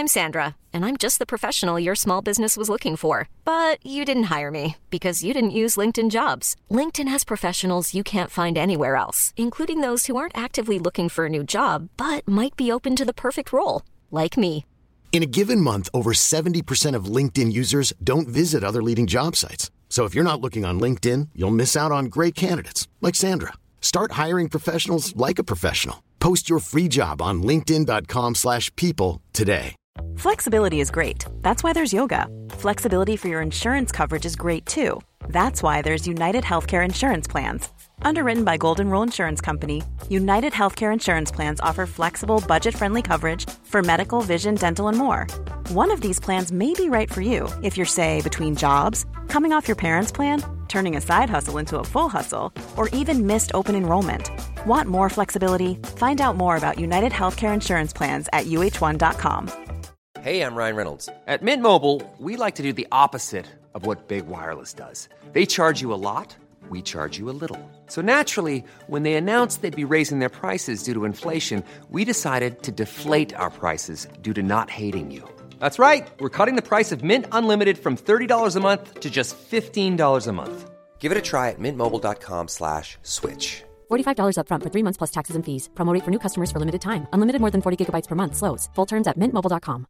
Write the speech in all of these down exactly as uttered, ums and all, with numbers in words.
I'm Sandra, and I'm just the professional your small business was looking for. But you didn't hire me because you didn't use LinkedIn Jobs. LinkedIn has professionals you can't find anywhere else, including those who aren't actively looking for a new job, but might be open to the perfect role, like me. In a given month, over seventy percent of LinkedIn users don't visit other leading job sites. So if you're not looking on LinkedIn, you'll miss out on great candidates like Sandra. Start hiring professionals like a professional. Post your free job on linkedin dot com slash people today. Flexibility is great. That's why there's yoga. Flexibility for your insurance coverage is great too. That's why there's United Healthcare Insurance Plans. Underwritten by Golden Rule Insurance Company, United Healthcare Insurance Plans offer flexible, budget-friendly coverage for medical, vision, dental, and more. One of these plans may be right for you if you're, say, between jobs, coming off your parents' plan, turning a side hustle into a full hustle, or even missed open enrollment. Want more flexibility? Find out more about United Healthcare Insurance Plans at U H one dot com. Hey, I'm Ryan Reynolds. At Mint Mobile, we like to do the opposite of what Big Wireless does. They charge you a lot, we charge you a little. So naturally, when they announced they'd be raising their prices due to inflation, we decided to deflate our prices due to not hating you. That's right. We're cutting the price of Mint Unlimited from thirty dollars a month to just fifteen dollars a month. Give it a try at mintmobile.com slash switch. forty-five dollars up front for three months plus taxes and fees. Promo rate for new customers for limited time. Unlimited more than forty gigabytes per month. Slows full terms at mint mobile dot com.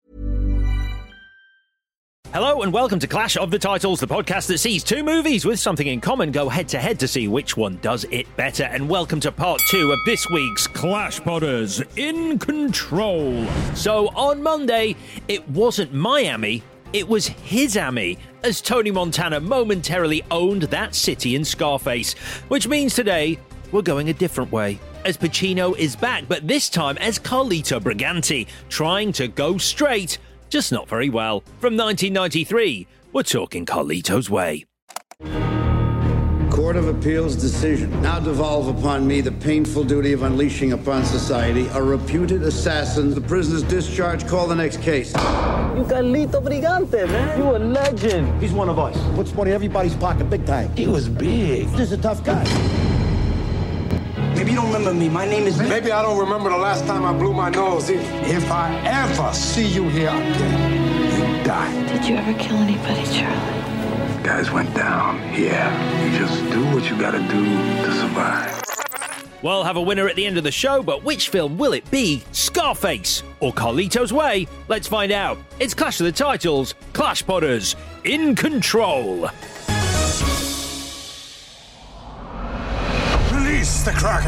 Hello and welcome to Clash of the Titles, the podcast that sees two movies with something in common go head-to-head to see which one does it better. And welcome to part two of this week's Clash Podders in Control. So on Monday, it wasn't Miami, it was his-ami, as Tony Montana momentarily owned that city in Scarface. Which means today, we're going a different way, as Pacino is back, but this time as Carlito Briganti, trying to go straight, just not very well. From nineteen ninety-three, we're talking Carlito's Way. Court of Appeals decision. Now devolve upon me the painful duty of unleashing upon society a reputed assassin. The prisoner's discharge. Call the next case. You Carlito Brigante, man. You a legend. He's one of us. Puts money in everybody's pocket big time. He was big. He's a tough guy. Maybe you don't remember me. My name is... Maybe I don't remember the last time I blew my nose either. If I ever see you here again, you die. Did you ever kill anybody, Charlie? Guys went down, yeah. You just do what you gotta do to survive. We'll have a winner at the end of the show, but which film will it be? Scarface or Carlito's Way? Let's find out. It's Clash of the Titles, Clash Podders in Control. Release the Kraken.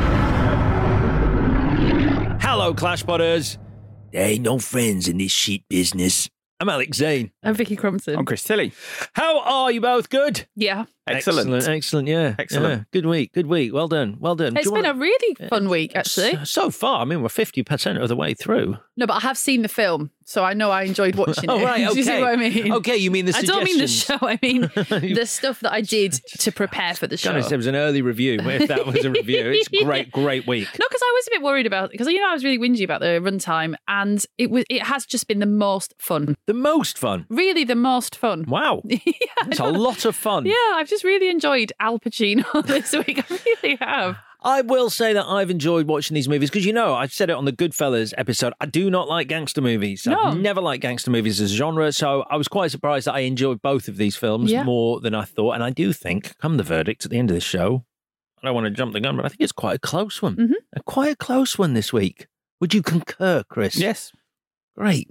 Hello, Clash Podders. There ain't no friends in this shit business. I'm Alex Zane. I'm Vicky Crumpton. I'm Chris Tilley. How are you both? Good? Yeah. Excellent. Excellent, excellent, yeah. Excellent. Yeah. Good week, good week. Well done, well done. It's been wanna... a really fun week, actually. So, so far, I mean, we're fifty percent of the way through. No, but I have seen the film, so I know I enjoyed watching oh, it. right, okay. Do you see what I mean? Okay, you mean the suggestions. I don't mean the show, I mean the stuff that I did to prepare for the show. It was an early review, if that was a review. It's great, great week. No, because I was a bit worried about it, because, you know, I was really whingy about the runtime, and it was it has just been the most fun. The most fun? Really, the most fun. Wow. yeah, it's a lot of fun. Yeah, I've just really enjoyed Al Pacino this week. I really have. I will say that I've enjoyed watching these movies because, you know, I've said it on the Goodfellas episode. I do not like gangster movies. No. I've never liked gangster movies as a genre. So I was quite surprised that I enjoyed both of these films yeah. more than I thought. And I do think, come the verdict at the end of the show, I don't want to jump the gun, but I think it's quite a close one. Mm-hmm. A quite a close one this week. Would you concur, Chris? Yes. Great.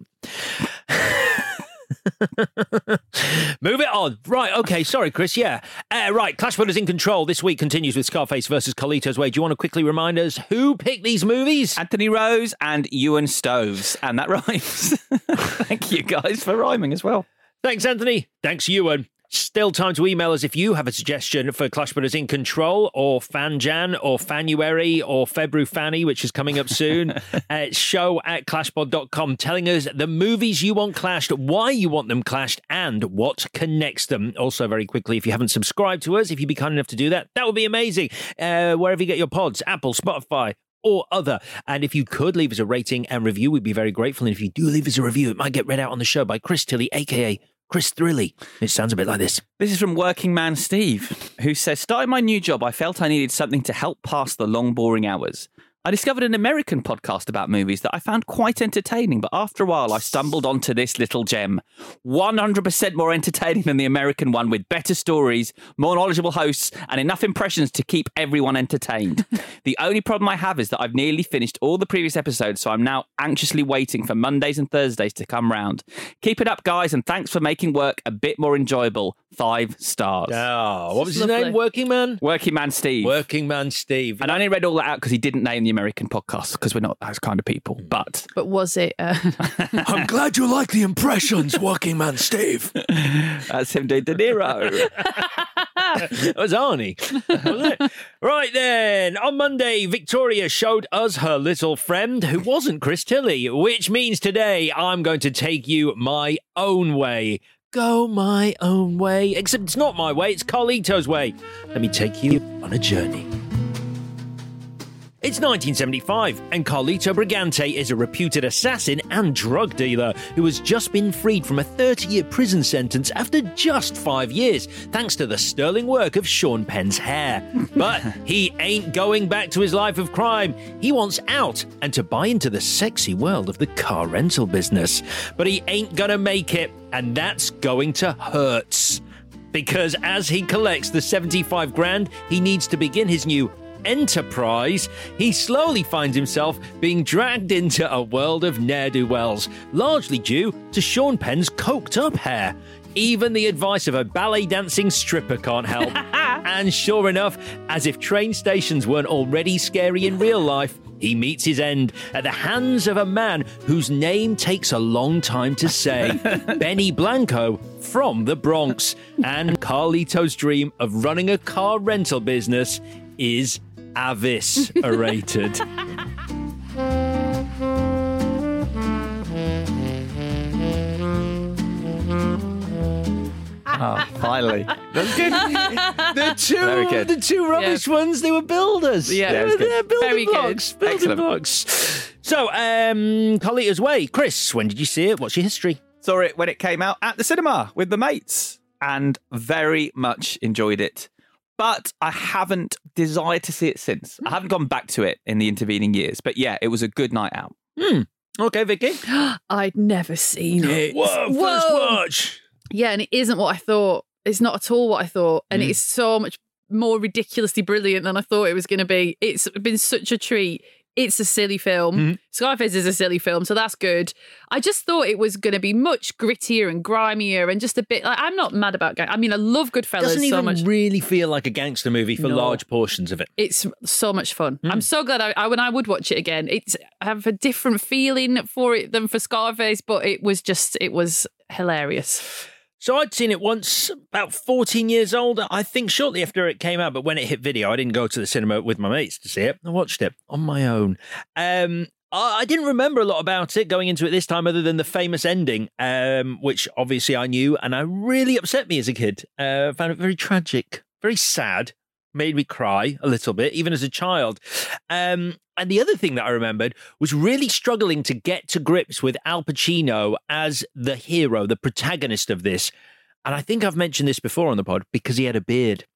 Move it on. Right, okay, sorry, Chris, yeah. Uh, right, Clash Podders in Control this week continues with Scarface versus Carlito's Way. Do you want to quickly remind us who picked these movies? Anthony Rose and Ewan Stoves. And that rhymes. Thank you guys for rhyming as well. Thanks, Anthony. Thanks, Ewan. Still time to email us if you have a suggestion for Clash Podders in Control or FanJan or Fanuary or Febru Fanny, which is coming up soon. uh, show at clashpod dot com, telling us the movies you want clashed, why you want them clashed, and what connects them. Also, very quickly, if you haven't subscribed to us, if you'd be kind enough to do that, that would be amazing. Uh, wherever you get your pods, Apple, Spotify, or other. And if you could leave us a rating and review, we'd be very grateful. And if you do leave us a review, it might get read out on the show by Chris Tilley, a k a. Chris Thrilly. It sounds a bit like this. This is from Working Man Steve, who says, starting my new job, I felt I needed something to help pass the long, boring hours. I discovered an American podcast about movies that I found quite entertaining, but after a while I stumbled onto this little gem. one hundred percent more entertaining than the American one, with better stories, more knowledgeable hosts, and enough impressions to keep everyone entertained. The only problem I have is that I've nearly finished all the previous episodes, so I'm now anxiously waiting for Mondays and Thursdays to come round. Keep it up, guys, and thanks for making work a bit more enjoyable. Five stars. Oh, what was his Lovely. name? Working Man? Working Man Steve. Working Man Steve. And I only read all that out because he didn't name the American podcast, because we're not those kind of people. But But was it? Uh... I'm glad you like the impressions, Working Man Steve. That's him doing De Niro. That was Arnie, wasn't it? Right then, on Monday, Victoria showed us her little friend who wasn't Chris Tilly, which means today I'm going to take you my own way. Go my own way. Except it's not my way, it's Carlito's way. Let me take you on a journey. It's nineteen seventy-five, and Carlito Brigante is a reputed assassin and drug dealer who has just been freed from a thirty-year prison sentence after just five years, thanks to the sterling work of Sean Penn's hair. But he ain't going back to his life of crime. He wants out and to buy into the sexy world of the car rental business. But he ain't gonna make it, and that's going to hurt. Because as he collects the seventy-five grand he needs to begin his new enterprise, he slowly finds himself being dragged into a world of ne'er-do-wells, largely due to Sean Penn's coked-up hair. Even the advice of a ballet-dancing stripper can't help. And sure enough, as if train stations weren't already scary in real life, he meets his end at the hands of a man whose name takes a long time to say, Benny Blanco from the Bronx. And Carlito's dream of running a car rental business is eviscerated. Oh, finally. That's good. The two, Very good. the two rubbish Yeah. ones, they were builders. Yeah, they it were was good. there building Very good. blocks. Building Excellent. blocks. So, um, Carlito's Way. Chris, when did you see it? What's your history? Saw it when it came out at the cinema with the mates and very much enjoyed it. But I haven't desired to see it since. I haven't gone back to it in the intervening years. But yeah, it was a good night out. Hmm. Okay, Vicky. I'd never seen it. Whoa, first watch. Yeah, and it isn't what I thought. It's not at all what I thought. And Mm. it's so much more ridiculously brilliant than I thought it was going to be. It's been such a treat. It's a silly film. Mm. Scarface is a silly film, so that's good. I just thought it was going to be much grittier and grimier and just a bit like, I'm not mad about gang. I mean, I love Goodfellas Doesn't so even much. really feel like a gangster movie for No. large portions of it. It's so much fun. Mm. I'm so glad I, I when I would watch it again. It's I have a different feeling for it than for Scarface, but it was just it was hilarious. So I'd seen it once, about fourteen years old, I think shortly after it came out, but when it hit video, I didn't go to the cinema with my mates to see it. I watched it on my own. Um, I I didn't remember a lot about it going into it this time other than the famous ending, um, which obviously I knew, and it really upset me as a kid. Uh, I found it very tragic, very sad, made me cry a little bit, even as a child. Um, and the other thing that I remembered was really struggling to get to grips with Al Pacino as the hero, the protagonist of this. And I think I've mentioned this before on the pod because he had a beard.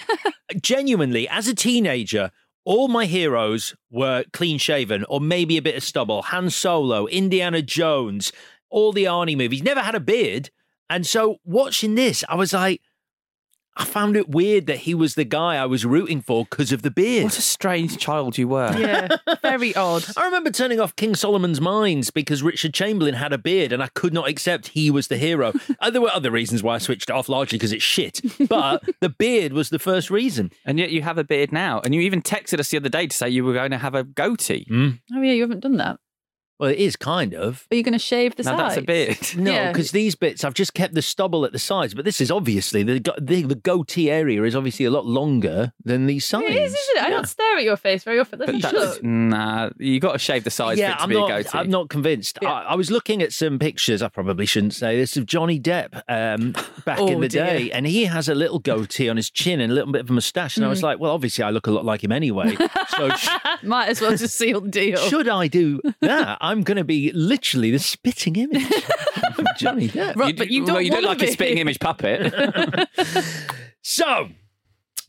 Genuinely, as a teenager, all my heroes were clean shaven or maybe a bit of stubble. Han Solo, Indiana Jones, all the Arnie movies, never had a beard. And so watching this, I was like, I found it weird that he was the guy I was rooting for because of the beard. What a strange child you were. Yeah, very odd. I remember turning off King Solomon's Mines because Richard Chamberlain had a beard and I could not accept he was the hero. uh, there were other reasons why I switched it off, largely because it's shit. But the beard was the first reason. And yet you have a beard now. And you even texted us the other day to say you were going to have a goatee. Mm. Oh yeah, you haven't done that. Well, it is kind of. Are you going to shave the No, sides? that's a beard. No, Yeah. because these bits, I've just kept the stubble at the sides, but this is obviously, the go- the, the goatee area is obviously a lot longer than these sides. It is, isn't it? I Yeah. don't stare at your face very often. But Listen, that's, look. nah, you got to shave the sides Yeah, for it to I'm be not, a goatee. I'm not convinced. Yeah. I, I was looking at some pictures, I probably shouldn't say this, of Johnny Depp um, back Oh, in the dear. day, and he has a little goatee on his chin and a little bit of a moustache, and I Mm. was like, well, obviously I look a lot like him anyway, so sh- Might as well just seal the deal. should I do that? I'm going to be literally the spitting image of Johnny Depp. Right, You, but you don't well, you don't wanna like a be. spitting image puppet. So,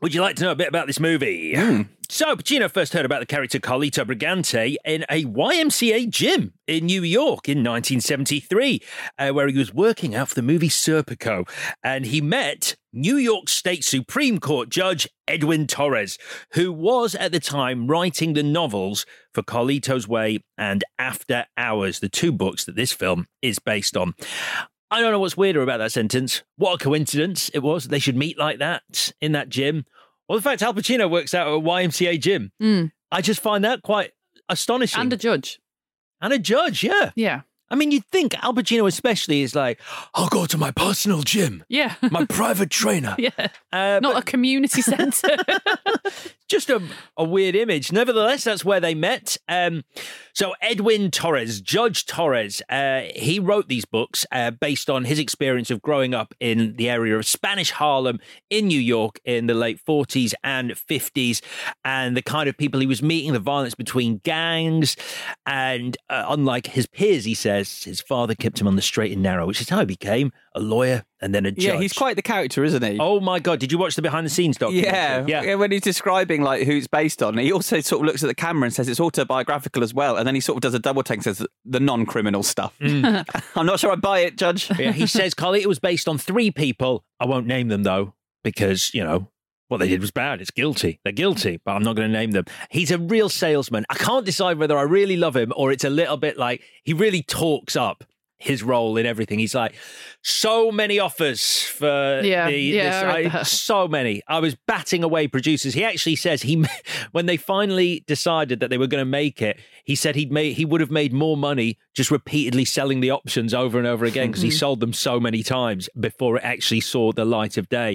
Would you like to know a bit about this movie? Mm. So, Pacino first heard about the character Carlito Brigante in a Y M C A gym in New York in nineteen seventy-three, uh, where he was working out for the movie Serpico. And he met New York State Supreme Court Judge Edwin Torres, who was at the time writing the novels for Carlito's Way and After Hours, the two books that this film is based on. I don't know what's weirder about that sentence. What a coincidence it was. They should meet like that in that gym. Or the fact Al Pacino works out at a Y M C A gym. Mm. I just find that quite astonishing. And a judge. And a judge, yeah. Yeah. I mean, you'd think Al Pacino especially is like, I'll go to my personal gym. Yeah. My private trainer. Yeah. Uh, Not but- a community centre. Just a, a weird image. Nevertheless, that's where they met. Um, so Edwin Torres, Judge Torres, uh, he wrote these books uh, based on his experience of growing up in the area of Spanish Harlem in New York in the late forties and fifties, and the kind of people he was meeting, the violence between gangs. And uh, unlike his peers, he says, his father kept him on the straight and narrow, which is how he became a lawyer and then a judge. Yeah, he's quite the character, isn't he? Oh my God, did you watch the behind the scenes documentary? Yeah, yeah. yeah. When he's describing like who it's based on, he also sort of looks at the camera and says it's autobiographical as well, and then he sort of does a double take and says the non-criminal stuff. Mm. I'm not sure I buy it, Judge. Yeah, he says, Carly, it was based on three people. I won't name them though, because you know what they did was bad. It's guilty. They're guilty, but I'm not going to name them. He's a real salesman. I can't decide whether I really love him or it's a little bit like he really talks up his role in everything. He's like, so many offers for Yeah, the, yeah, this, I read I- that. so many. I was batting away producers. He actually says he, when they finally decided that they were going to make it, he said he'd made he would have made more money just repeatedly selling the options over and over again because he sold them so many times before it actually saw the light of day.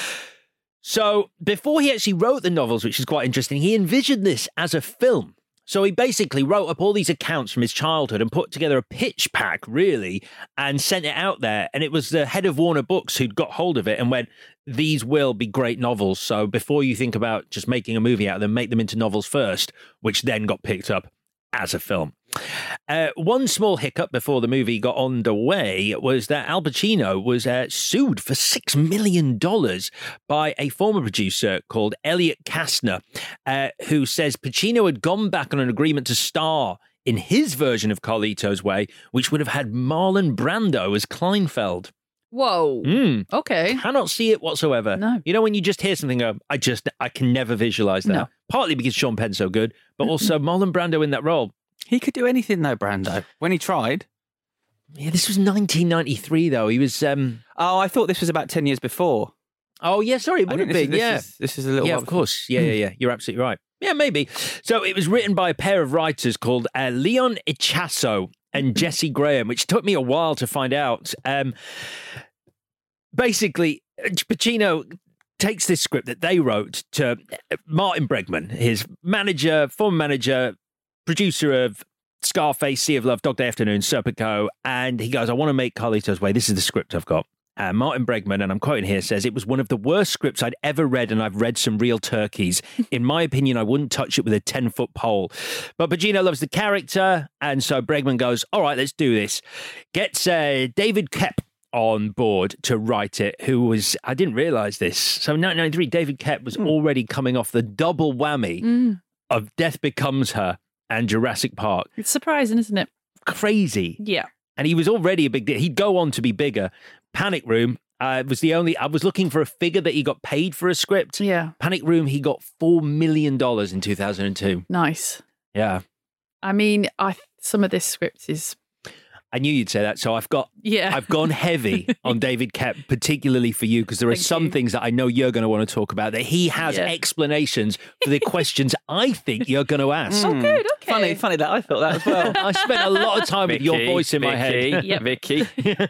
So before he actually wrote the novels, which is quite interesting, he envisioned this as a film. So he basically wrote up all these accounts from his childhood and put together a pitch pack, really, and sent it out there. And it was the head of Warner Books who'd got hold of it and went, these will be great novels. So before you think about just making a movie out of them, make them into novels first, which then got picked up as a film. Uh, one small hiccup before the movie got underway was that Al Pacino was uh, sued for six million dollars by a former producer called Elliot Kastner, uh, who says Pacino had gone back on an agreement to star in his version of Carlito's Way, which would have had Marlon Brando as Kleinfeld. Whoa. Mm. Okay. Cannot see it whatsoever. No. You know, when you just hear something, go, I just, I can never visualize that. No. Partly because Sean Penn's so good, but also Marlon Brando in that role. He could do anything though, Brando. When he tried. Yeah, this was nineteen ninety-three, though. He was... Um... Oh, I thought this was about ten years before. Oh, yeah, sorry, it I would have think been, this is- yeah. This is, this is a little Yeah, while of before. course. Yeah, yeah, yeah. You're absolutely right. Yeah, maybe. So it was written by a pair of writers called uh, Leon Ichazo and Jesse Graham, which took me a while to find out. Um, basically, Pacino takes this script that they wrote to Martin Bregman, his manager, former manager, producer of Scarface, Sea of Love, Dog Day Afternoon, Serpico, and he goes, I want to make Carlito's Way. This is the script I've got. Uh, Martin Bregman, and I'm quoting here, says, it was one of the worst scripts I'd ever read, and I've read some real turkeys. In my opinion, I wouldn't touch it with a ten-foot pole. But Pacino loves the character, and so Bregman goes, all right, let's do this. Gets uh, David Koepp on board to write it, who was, I didn't realise this. So in nineteen ninety-three, David Koepp was mm. already coming off the double whammy Mm. of Death Becomes Her and Jurassic Park. It's surprising, isn't it? Crazy. Yeah. And he was already a big deal. He'd go on to be bigger. Panic Room uh, was the only... I was looking for a figure that he got paid for a script. Yeah. Panic Room, he got four million dollars in two thousand two. Nice. Yeah. I mean, I some of this script is... I knew you'd say that, so I've got... Yeah. I've gone heavy on David Koepp, particularly for you, because there are Thank some you. things that I know you're going to want to talk about, that he has Yeah. explanations for the questions I think you're going to ask. Oh, good. Okay. Funny, funny that I thought that as well. I spent a lot of time with your Vicky, voice in my Vicky, head. Yep. Vicky.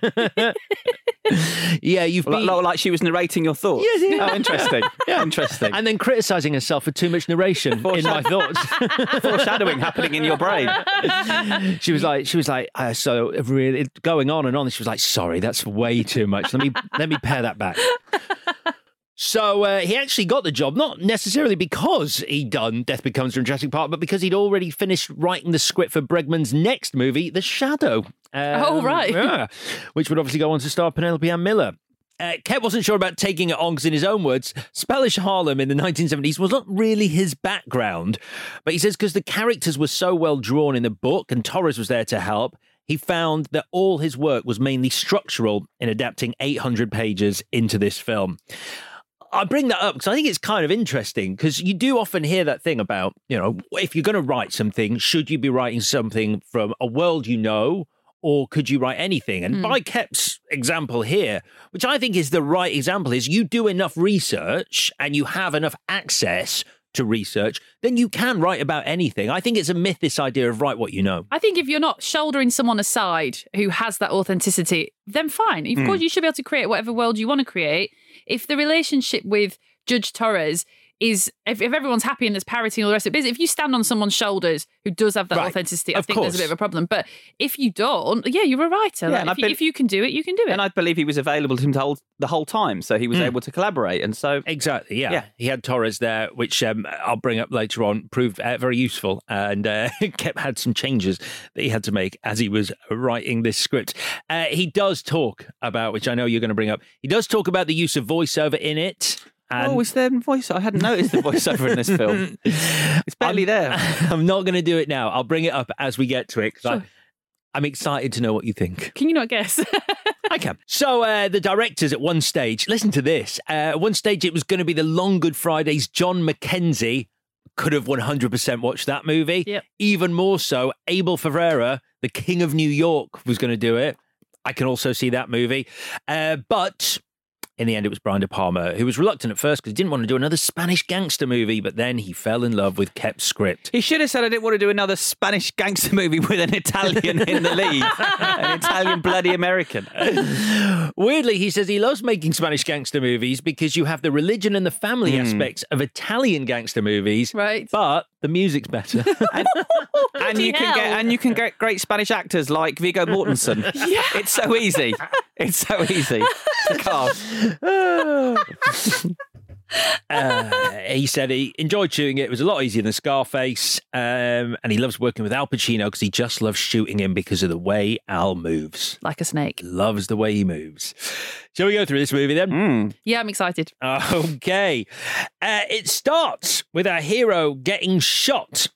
Yeah, you've Like, been... like she was narrating your thoughts. Yes, yeah. Oh, interesting. Yeah. Interesting. And then criticising herself for too much narration in my thoughts. Foreshadowing happening in your brain. She was like, she was like, uh, so really going on and on. And she was like, sorry, that's way too much. Let me let me pare that back. So uh, he actually got the job, not necessarily because he'd done Death Becomes Her in Jurassic Park, but because he'd already finished writing the script for Bregman's next movie, The Shadow. Um, Oh, right. Yeah, which would obviously go on to star Penelope Ann Miller. Uh, Kep wasn't sure about taking it on because, in his own words, Spanish Harlem in the nineteen seventies was not really his background. But he says because the characters were so well drawn in the book and Torres was there to help, he found that all his work was mainly structural in adapting eight hundred pages into this film. I bring that up because I think it's kind of interesting because you do often hear that thing about, you know, if you're going to write something, should you be writing something from a world you know, or could you write anything? And mm. by Kep's example here, which I think is the right example, is you do enough research and you have enough access to research, then you can write about anything. I think it's a myth, this idea of write what you know. I think if you're not shouldering someone aside who has that authenticity, then fine. Of mm. course, you should be able to create whatever world you want to create. If the relationship with Judge Torres is, if, if everyone's happy and there's parity and all the rest of it, if you stand on someone's shoulders who does have that right. authenticity, I of think course. There's a bit of a problem. But if you don't, yeah, you're a writer. Yeah, like, if, you, if you can do it, you can do it. And I believe he was available to him the whole, the whole time, so he was mm. able to collaborate. And so exactly, yeah, yeah. he had Torres there, which um, I'll bring up later on, proved uh, very useful, and uh, Kep had some changes that he had to make as he was writing this script. Uh, he does talk about, which I know you're going to bring up, he does talk about the use of voiceover in it. And oh, is there voice? I hadn't noticed the voiceover in this film. It's barely I'm, there. I'm not going to do it now. I'll bring it up as we get to it because sure. I'm excited to know what you think. Can you not guess? I can. So uh, the directors at one stage, listen to this. Uh, at one stage, it was going to be the Long Good Friday's John Mackenzie. Could have one hundred percent watched that movie. Yep. Even more so, Abel Ferrara, the King of New York, was going to do it. I can also see that movie. Uh, but in the end, it was Brian De Palma, who was reluctant at first because he didn't want to do another Spanish gangster movie, but then he fell in love with Kep's script. He should have said, I didn't want to do another Spanish gangster movie with an Italian in the lead. An Italian bloody American. Weirdly, he says he loves making Spanish gangster movies because you have the religion and the family mm. aspects of Italian gangster movies, right? But the music's better. and, and you can get and you can get great Spanish actors like Viggo Mortensen. Yeah. It's so easy. It's so easy to cast. uh, he said he enjoyed shooting it. It was a lot easier than Scarface, um, and he loves working with Al Pacino because he just loves shooting him because of the way Al moves. Like a snake. Loves the way he moves. Shall we go through this movie then? Mm. Yeah, I'm excited. Okay. Uh, it starts with our hero getting shot.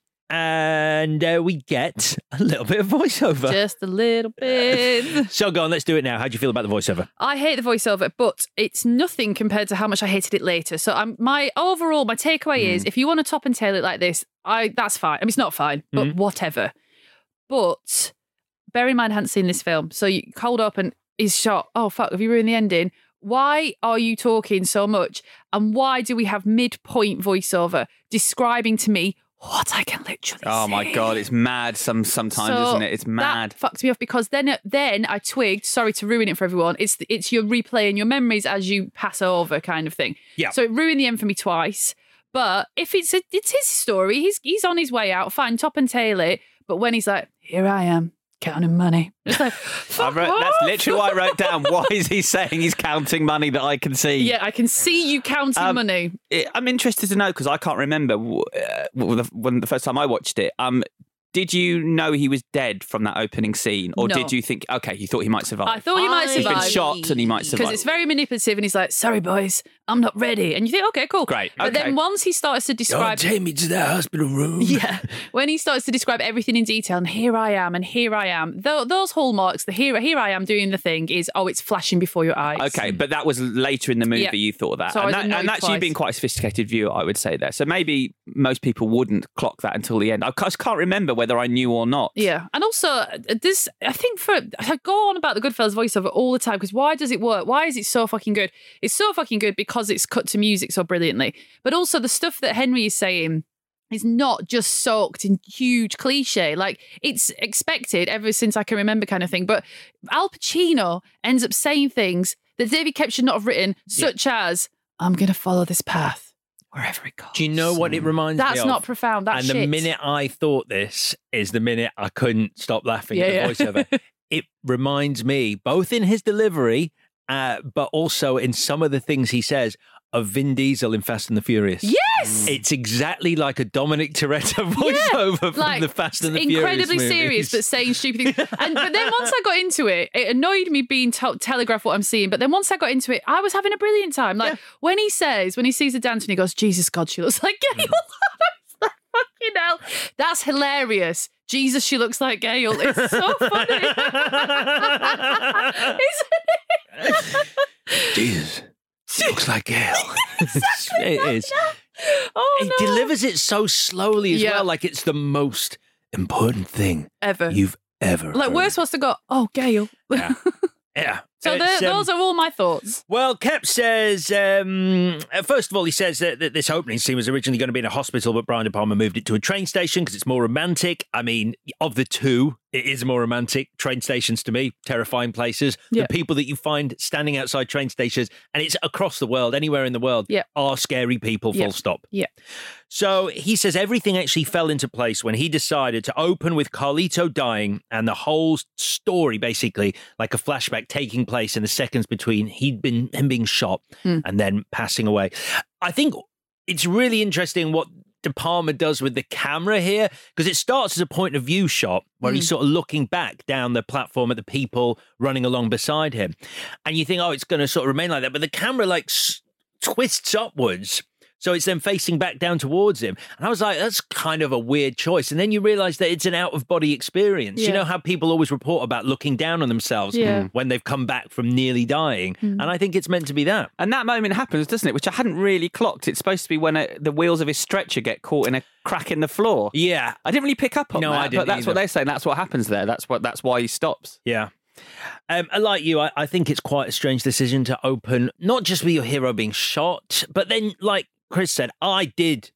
And uh, we get a little bit of voiceover. Just a little bit. So go on, let's do it now. How do you feel about the voiceover? I hate the voiceover, but it's nothing compared to how much I hated it later. So I'm, my overall, my takeaway mm. is, if you want to top and tail it like this, I that's fine. I mean, it's not fine, but mm. whatever. But bear in mind, I hadn't seen this film. So you cold up and he's shot. Oh, fuck, have you ruined the ending? Why are you talking so much? And why do we have midpoint voiceover describing to me what I can literally Oh say. my God, it's mad some sometimes, so isn't it? It's mad. That fucked me off because then then I twigged, sorry to ruin it for everyone, it's it's your replaying your memories as you pass over kind of thing. Yeah. So it ruined the end for me twice. But if it's a, it's his story, he's he's on his way out, fine, top and tail it. But when he's like, here I am, counting money. It's like, I wrote, that's literally what I wrote down. Why is he saying he's counting money that I can see? Yeah, I can see you counting um, money. It, I'm interested to know because I can't remember uh, when the first time I watched it. Um, did you know he was dead from that opening scene? Or no. did you think, okay, you thought he might survive? I thought he might survive. He's been shot and he might survive. Because it's very manipulative and he's like, sorry, boys, I'm not ready. And you think, okay, cool. Great. But okay. then once he starts to describe... Don't take me to that hospital room. Yeah. When he starts to describe everything in detail, and here I am, and here I am, th- those hallmarks, the here, here I am doing the thing is, oh, it's flashing before your eyes. Okay, but that was later in the movie yeah. you thought that. So and, that that, and that's twice. you being quite a sophisticated viewer, I would say there. So maybe most people wouldn't clock that until the end. I just can't remember whether I knew or not. Yeah. And also, this, I think for, I go on about the Goodfellas voiceover all the time because why does it work? Why is it so fucking good? It's so fucking good because it's cut to music so brilliantly. But also the stuff that Henry is saying is not just soaked in huge cliche. Like, it's expected ever since I can remember kind of thing. But Al Pacino ends up saying things that David Koepp should not have written, such yeah. as, I'm going to follow this path wherever it goes. Do you know what it reminds That's me of? That's not profound. That's And shit. the minute I thought this is the minute I couldn't stop laughing yeah, at the voiceover. It reminds me, both in his delivery, uh, but also in some of the things he says, of Vin Diesel in Fast and the Furious. Yes! It's exactly like a Dominic Toretto voiceover Yeah, from like, the Fast and the Furious incredibly movies. serious, but saying stupid things. And but then once I got into it, it annoyed me being to- telegraphed what I'm seeing. But then once I got into it, I was having a brilliant time. Like when he says, when he sees the dancer and he goes, Jesus God, she looks like Gail. Fucking hell. That's hilarious. Jesus, she looks like Gail. It's so funny. Isn't it? Jesus, she looks like Gail. Exactly It like is. that. Oh, It no. delivers it so slowly as Yeah. well, like it's the most important thing Ever. you've ever Like, heard. worst was to go, oh, Gail. Yeah. Yeah. So It's, there- um, those are all my thoughts. Well, Kep says, um, uh, first of all, he says that, that this opening scene was originally going to be in a hospital, but Brian De Palma moved it to a train station because it's more romantic. I mean, of the two, it is more romantic. Train stations, to me, terrifying places. Yeah. The people that you find standing outside train stations, and it's across the world, anywhere in the world, Yeah. are scary people, full Yeah. stop. Yeah. So he says everything actually fell into place when he decided to open with Carlito dying and the whole story, basically, like a flashback taking place in the seconds between he'd been him being shot Mm. and then passing away. I think it's really interesting what De Palma does with the camera here, because it starts as a point of view shot where he's Mm. sort of looking back down the platform at the people running along beside him. And you think, oh, it's going to sort of remain like that. But the camera like s- twists upwards. So it's then facing back down towards him. And I was like, that's kind of a weird choice. And then you realize that it's an out-of-body experience. You Yeah. know how people always report about looking down on themselves Yeah. when they've come back from nearly dying. Mm. And I think it's meant to be that. And that moment happens, doesn't it? Which I hadn't really clocked. It's supposed to be when a, the wheels of his stretcher get caught in a crack in the floor. Yeah. I didn't really pick up on No, that, I didn't but that's what either. they're saying. That's what happens there. That's what. That's why he stops. Yeah. Um, I like you, I, I think it's quite a strange decision to open, not just with your hero being shot, but then, like Chris said, I did,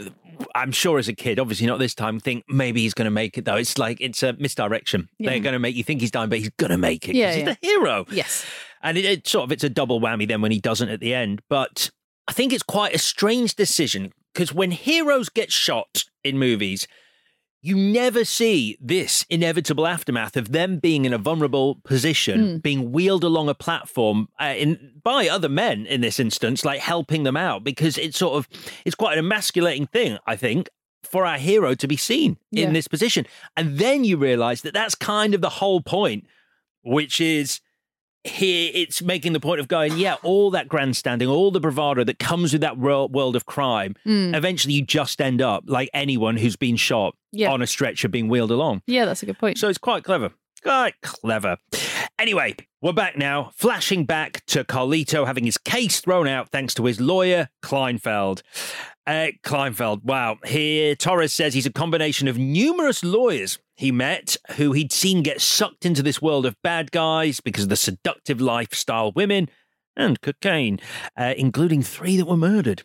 I'm sure as a kid, obviously not this time, think maybe he's going to make it, though. It's like, it's a misdirection. Yeah. They're going to make you think he's dying, but he's going to make it. 'cause Yeah, he's yeah. the hero. Yes. And it, it sort of, it's a double whammy then when he doesn't at the end. But I think it's quite a strange decision, because when heroes get shot in movies, you never see this inevitable aftermath of them being in a vulnerable position, Mm. being wheeled along a platform uh, in, by other men in this instance, like helping them out, because it's sort of, it's quite an emasculating thing, I think, for our hero to be seen Yeah. in this position. And then you realize that that's kind of the whole point, which is here it's making the point of going, yeah, all that grandstanding, all the bravado that comes with that world, world of crime, Mm. eventually you just end up like anyone who's been shot Yeah. on a stretcher being wheeled along. Yeah, that's a good point. So it's quite clever. Quite clever. Anyway, we're back now, flashing back to Carlito having his case thrown out thanks to his lawyer, Kleinfeld. Uh, Kleinfeld, wow. Here, Torres says he's a combination of numerous lawyers he met who he'd seen get sucked into this world of bad guys because of the seductive lifestyle women and cocaine, uh, including three that were murdered.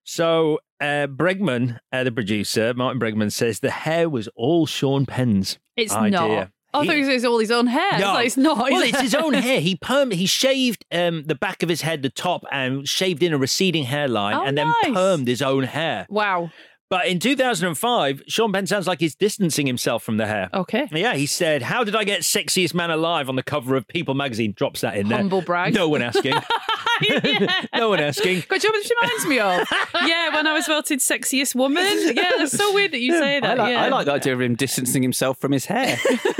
So uh, Bregman, uh, the producer, Martin Bregman, says the hair was all Sean Penn's It's idea. not. I He- thought it was all his own hair. No. It's, like, it's not. Well, is it's it? his own hair. He perm. He shaved um, the back of his head, the top, and shaved in a receding hairline, Oh, and then nice. permed his own hair. Wow. But in two thousand five, Sean Penn sounds like he's distancing himself from the hair. Okay. Yeah, he said, "How did I get sexiest man alive on the cover of People magazine?" Drops that in there. Humble brag. No one asking. Yeah. No one asking. God, do you know what this reminds me of? Yeah, when I was voted sexiest woman. Yeah, it's so weird that you say that. I like, yeah. I like the idea of him distancing himself from his hair.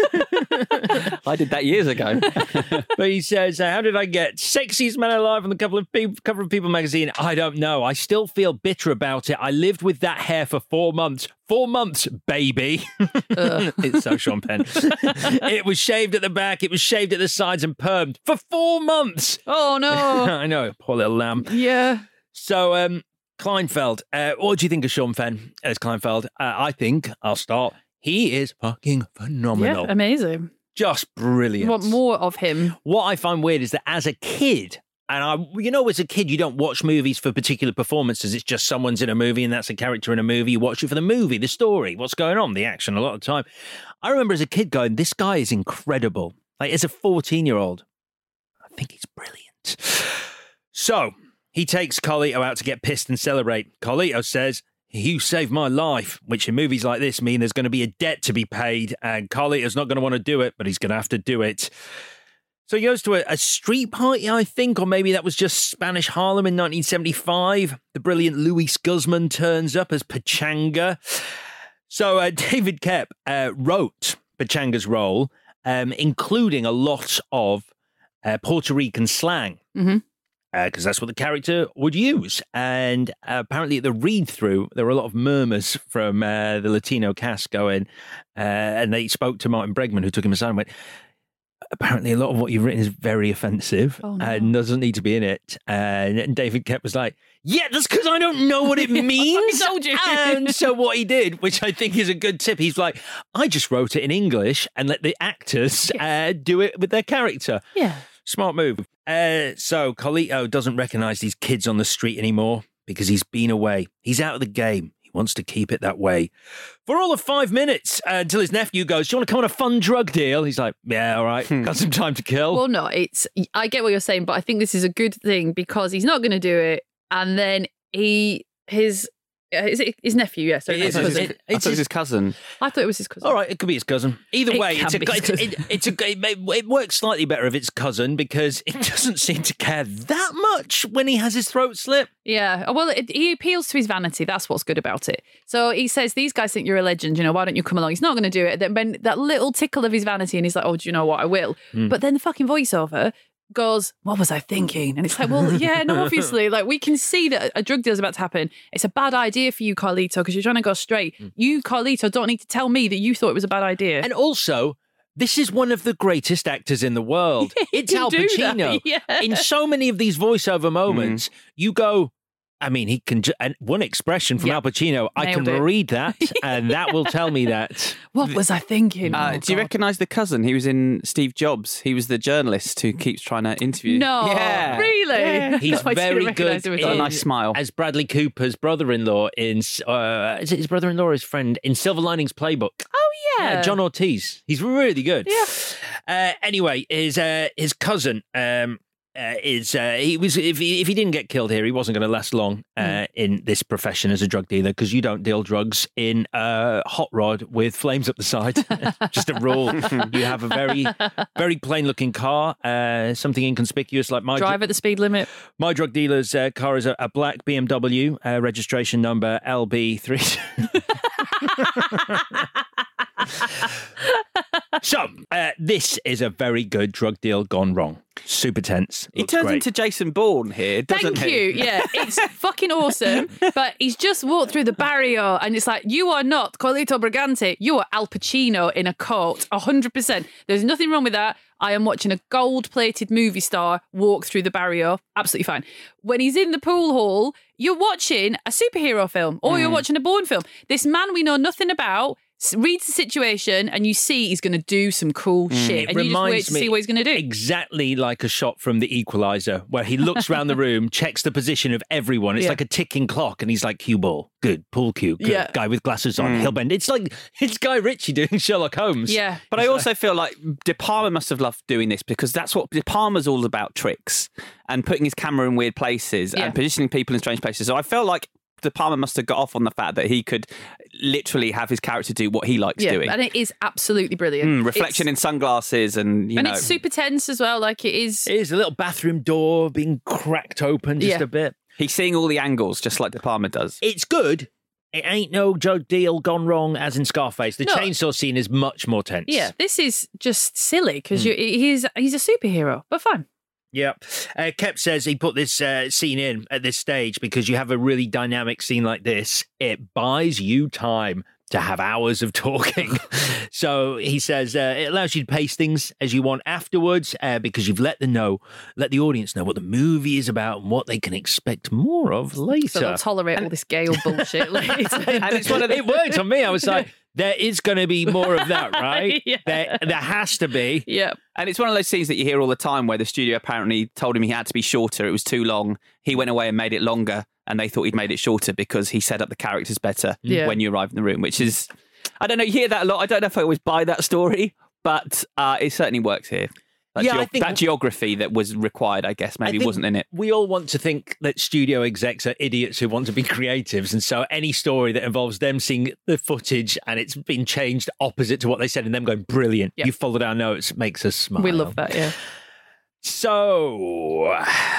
I did that years ago. But he says, uh, how did I get sexiest man alive on the cover of, Pe- cover of People magazine? I don't know. I still feel bitter about it. I lived with that hair for four months. Four months, baby. It's so Sean Penn. It was shaved at the back. It was shaved at the sides and permed for four months. Oh, no. I know. Poor little lamb. Yeah. So, um, Kleinfeld, uh, what do you think of Sean Penn as Kleinfeld? Uh, I think, I'll start, he is fucking phenomenal. Yeah, amazing. Just brilliant. Want more of him. What I find weird is that as a kid, and I, you know, as a kid, you don't watch movies for particular performances. It's just someone's in a movie and that's a character in a movie. You watch it for the movie, the story, what's going on, the action a lot of the time. I remember as a kid going, this guy is incredible. Like as a fourteen-year-old, I think he's brilliant. So he takes Carlito out to get pissed and celebrate. Carlito says, "You saved my life," which in movies like this mean there's going to be a debt to be paid, and Carlito's not going to want to do it, but he's going to have to do it. So he goes to a, a street party, I think, or maybe that was just Spanish Harlem in nineteen seventy-five. The brilliant Luis Guzman turns up as Pachanga. So uh, David Koepp uh, wrote Pachanga's role, um, including a lot of uh, Puerto Rican slang, because Mm-hmm. uh, that's what the character would use. And uh, apparently at the read-through, there were a lot of murmurs from uh, the Latino cast going, uh, and they spoke to Martin Bregman, who took him aside and went, apparently a lot of what you've written is very offensive Oh, no. and doesn't need to be in it. And David Koepp was like, yeah, that's because I don't know what it means. I told you. And so what he did, which I think is a good tip, he's like, I just wrote it in English and let the actors uh, do it with their character. Yeah. Smart move. Uh, so Carlito doesn't recognize these kids on the street anymore because he's been away. He's out of the game. He wants to keep it that way for all of five minutes uh, until his nephew goes, do you want to come on a fun drug deal? He's like, yeah, all right. Got some time to kill. Well, no, it's, I get what you're saying, but I think this is a good thing because he's not going to do it. And then he, his, uh, is it his nephew? Yes. Yeah, It is, his isn't cousin. it? I thought it was his cousin. I thought it was his cousin. All right, it could be his cousin. Either It way, can it's a, be his it's, cousin. it, it's a it, it works slightly better if it's cousin because it doesn't seem to care that much when he has his throat slit. Yeah. Well, it, he appeals to his vanity. That's what's good about it. So he says, these guys think you're a legend. You know, why don't you come along? He's not going to do it. Then when that little tickle of his vanity and he's like, oh, do you know what? I will. Mm. But then the fucking voiceover goes, what was I thinking? And it's like, well, yeah, no, obviously, like we can see that a drug deal's about to happen. It's a bad idea for you, Carlito, because you're trying to go straight. Mm. You, Carlito, don't need to tell me that you thought it was a bad idea. And also, this is one of the greatest actors in the world. Yeah, he It's can Al do that, Pacino. yeah. In so many of these voiceover moments, you go, I mean, he can, ju- and one expression from Yeah. Al Pacino, I Nailed can it. read that, and that will tell me that. What was I thinking? Uh, Oh, do you God. recognise the cousin? He was in Steve Jobs. He was the journalist who keeps trying to interview. No, Yeah. really? Yeah. He's No, I didn't very recognise good. him at Got a all. nice smile. As Bradley Cooper's brother-in-law in, uh, is it his brother-in-law or his friend in Silver Linings Playbook? Oh, yeah. Yeah, John Ortiz. He's really good. Yeah. Uh, anyway, his uh, his cousin um, uh, is uh, he was if he, if he didn't get killed here, he wasn't going to last long uh, Mm. in this profession as a drug dealer because you don't deal drugs in a hot rod with flames up the side. Just a rule. You have a very very plain looking car, uh, something inconspicuous like my Drive at the speed limit. my drug dealer's uh, car is a, a black B M W, uh, registration number L B three. So, uh, this is a very good drug deal gone wrong. Super tense. He Looks turns great. into Jason Bourne here, doesn't Thank he? you. Yeah, it's fucking awesome. But he's just walked through the barrier and it's like, you are not Carlito Brigante. You are Al Pacino in a coat. one hundred percent. There's nothing wrong with that. I am watching a gold-plated movie star walk through the barrier. Absolutely fine. When he's in the pool hall, you're watching a superhero film or you're watching a Bourne film. This man we know nothing about s- reads the situation and you see he's going to do some cool shit. It And you just wait to me see what he's going to do. exactly like a shot from The Equalizer, where he looks around the room, checks the position of everyone. It's Yeah. like a ticking clock, and he's like, cue ball, good, pool cue, good. Yeah. Guy with glasses on, he'll bend. It's like, it's Guy Ritchie doing Sherlock Holmes. Yeah. But I also feel like De Palma must have loved doing this because that's what De Palma's all about, tricks and putting his camera in weird places Yeah. and positioning people in strange places. So I felt like De Palma must have got off on the fact that he could literally have his character do what he likes Yeah, doing. and it is absolutely brilliant. Mm, reflection It's- in sunglasses and, you and know. it's super tense as well. Like it is. It is a little bathroom door being cracked open just Yeah. a bit. He's seeing all the angles just like De Palma does. It's good. It ain't no drug deal gone wrong as in Scarface. The No. chainsaw scene is much more tense. Yeah, this is just silly because Hmm. he's he's a superhero, but fun. Yeah. Uh, Kep says he put this uh, scene in at this stage because you have a really dynamic scene like this. It buys you time to have hours of talking. So he says uh, it allows you to pace things as you want afterwards uh, because you've let them know, let the audience know what the movie is about and what they can expect more of later. So they'll tolerate all this Gale bullshit later. And it's one of the, it worked on me. I was like, there is going to be more of that, right? Yeah. There, there has to be. Yeah. And it's one of those scenes that you hear all the time where the studio apparently told him he had to be shorter. It was too long. He went away and made it longer, and they thought he'd made it shorter because he set up the characters better Yeah. when you arrive in the room, which is, I don't know, you hear that a lot. I don't know if I always buy that story, but uh, it certainly works here. That, Yeah, geo- I think- that geography that was required, I guess, maybe I think wasn't in it. We all want to think that studio execs are idiots who want to be creatives. And so any story that involves them seeing the footage and it's been changed opposite to what they said and them going, brilliant, Yeah. you followed our notes, makes us smile. We love that, yeah. So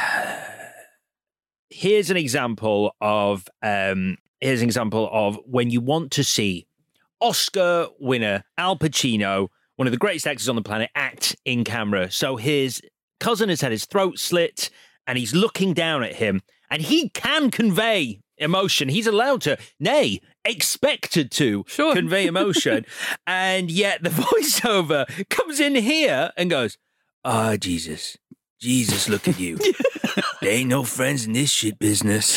here's an example of um, here's an example of when you want to see Oscar winner Al Pacino, one of the greatest actors on the planet, act in camera. So his cousin has had his throat slit and he's looking down at him, and he can convey emotion. He's allowed to, nay, expected to sure. convey emotion. And yet the voiceover comes in here and goes, ah, oh, Jesus, Jesus, look at you. There ain't no friends in this shit business.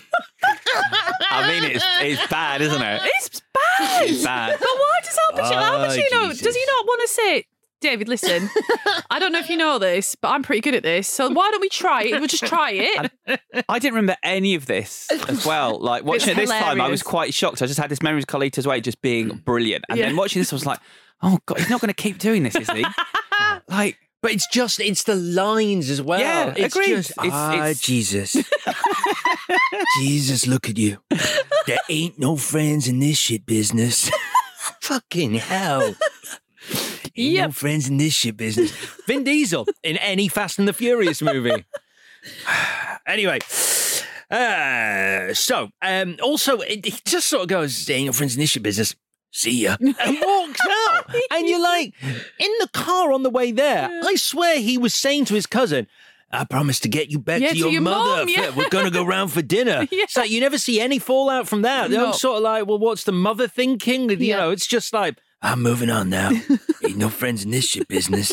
I mean, it's it's bad, isn't it? It's bad. It's bad. But why does Al Pacino, Al Oh, Pacino Jesus. does he not want to say, David, listen, I don't know if you know this, but I'm pretty good at this. So why don't we try it? We'll just try it. I didn't remember any of this as well. Like watching it this time, I was hilarious. quite shocked. I just had this memory of Carlito's Way just being brilliant. And Yeah. then watching this, I was like, oh, God, he's not going to keep doing this, is he? Like, But it's just, it's the lines as well. Yeah, it's agreed. just, It's- ah, it's- Jesus. Jesus, look at you. There ain't no friends in this shit business. Fucking hell. Ain't no Yep. friends in this shit business. Vin Diesel in any Fast and the Furious movie. Anyway. Uh, so, um, also, it, it just sort of goes, ain't no friends in this shit business. See ya. And walks out. And you're like, in the car on the way there, I swear he was saying to his cousin, I promise to get you back Yeah, to to your, your mother. mum, yeah. We're going to go round for dinner. Yeah. It's like you never see any fallout from that. They're No. sort of like, well, what's the mother thinking? You Yeah. know, it's just like, I'm moving on now. Ain't no friends in this shit business.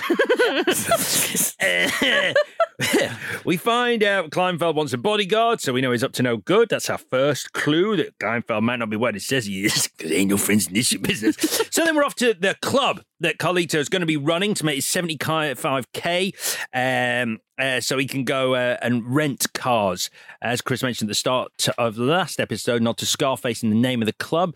We find out Kleinfeld wants a bodyguard, so we know he's up to no good. That's our first clue that Kleinfeld might not be what it says he is, because ain't no friends in this shit business. So then we're off to the club that Carlito is going to be running to make his seventy-five K, um, uh, so he can go uh, and rent cars. As Chris mentioned at the start of the last episode, nod to Scarface in the name of the club.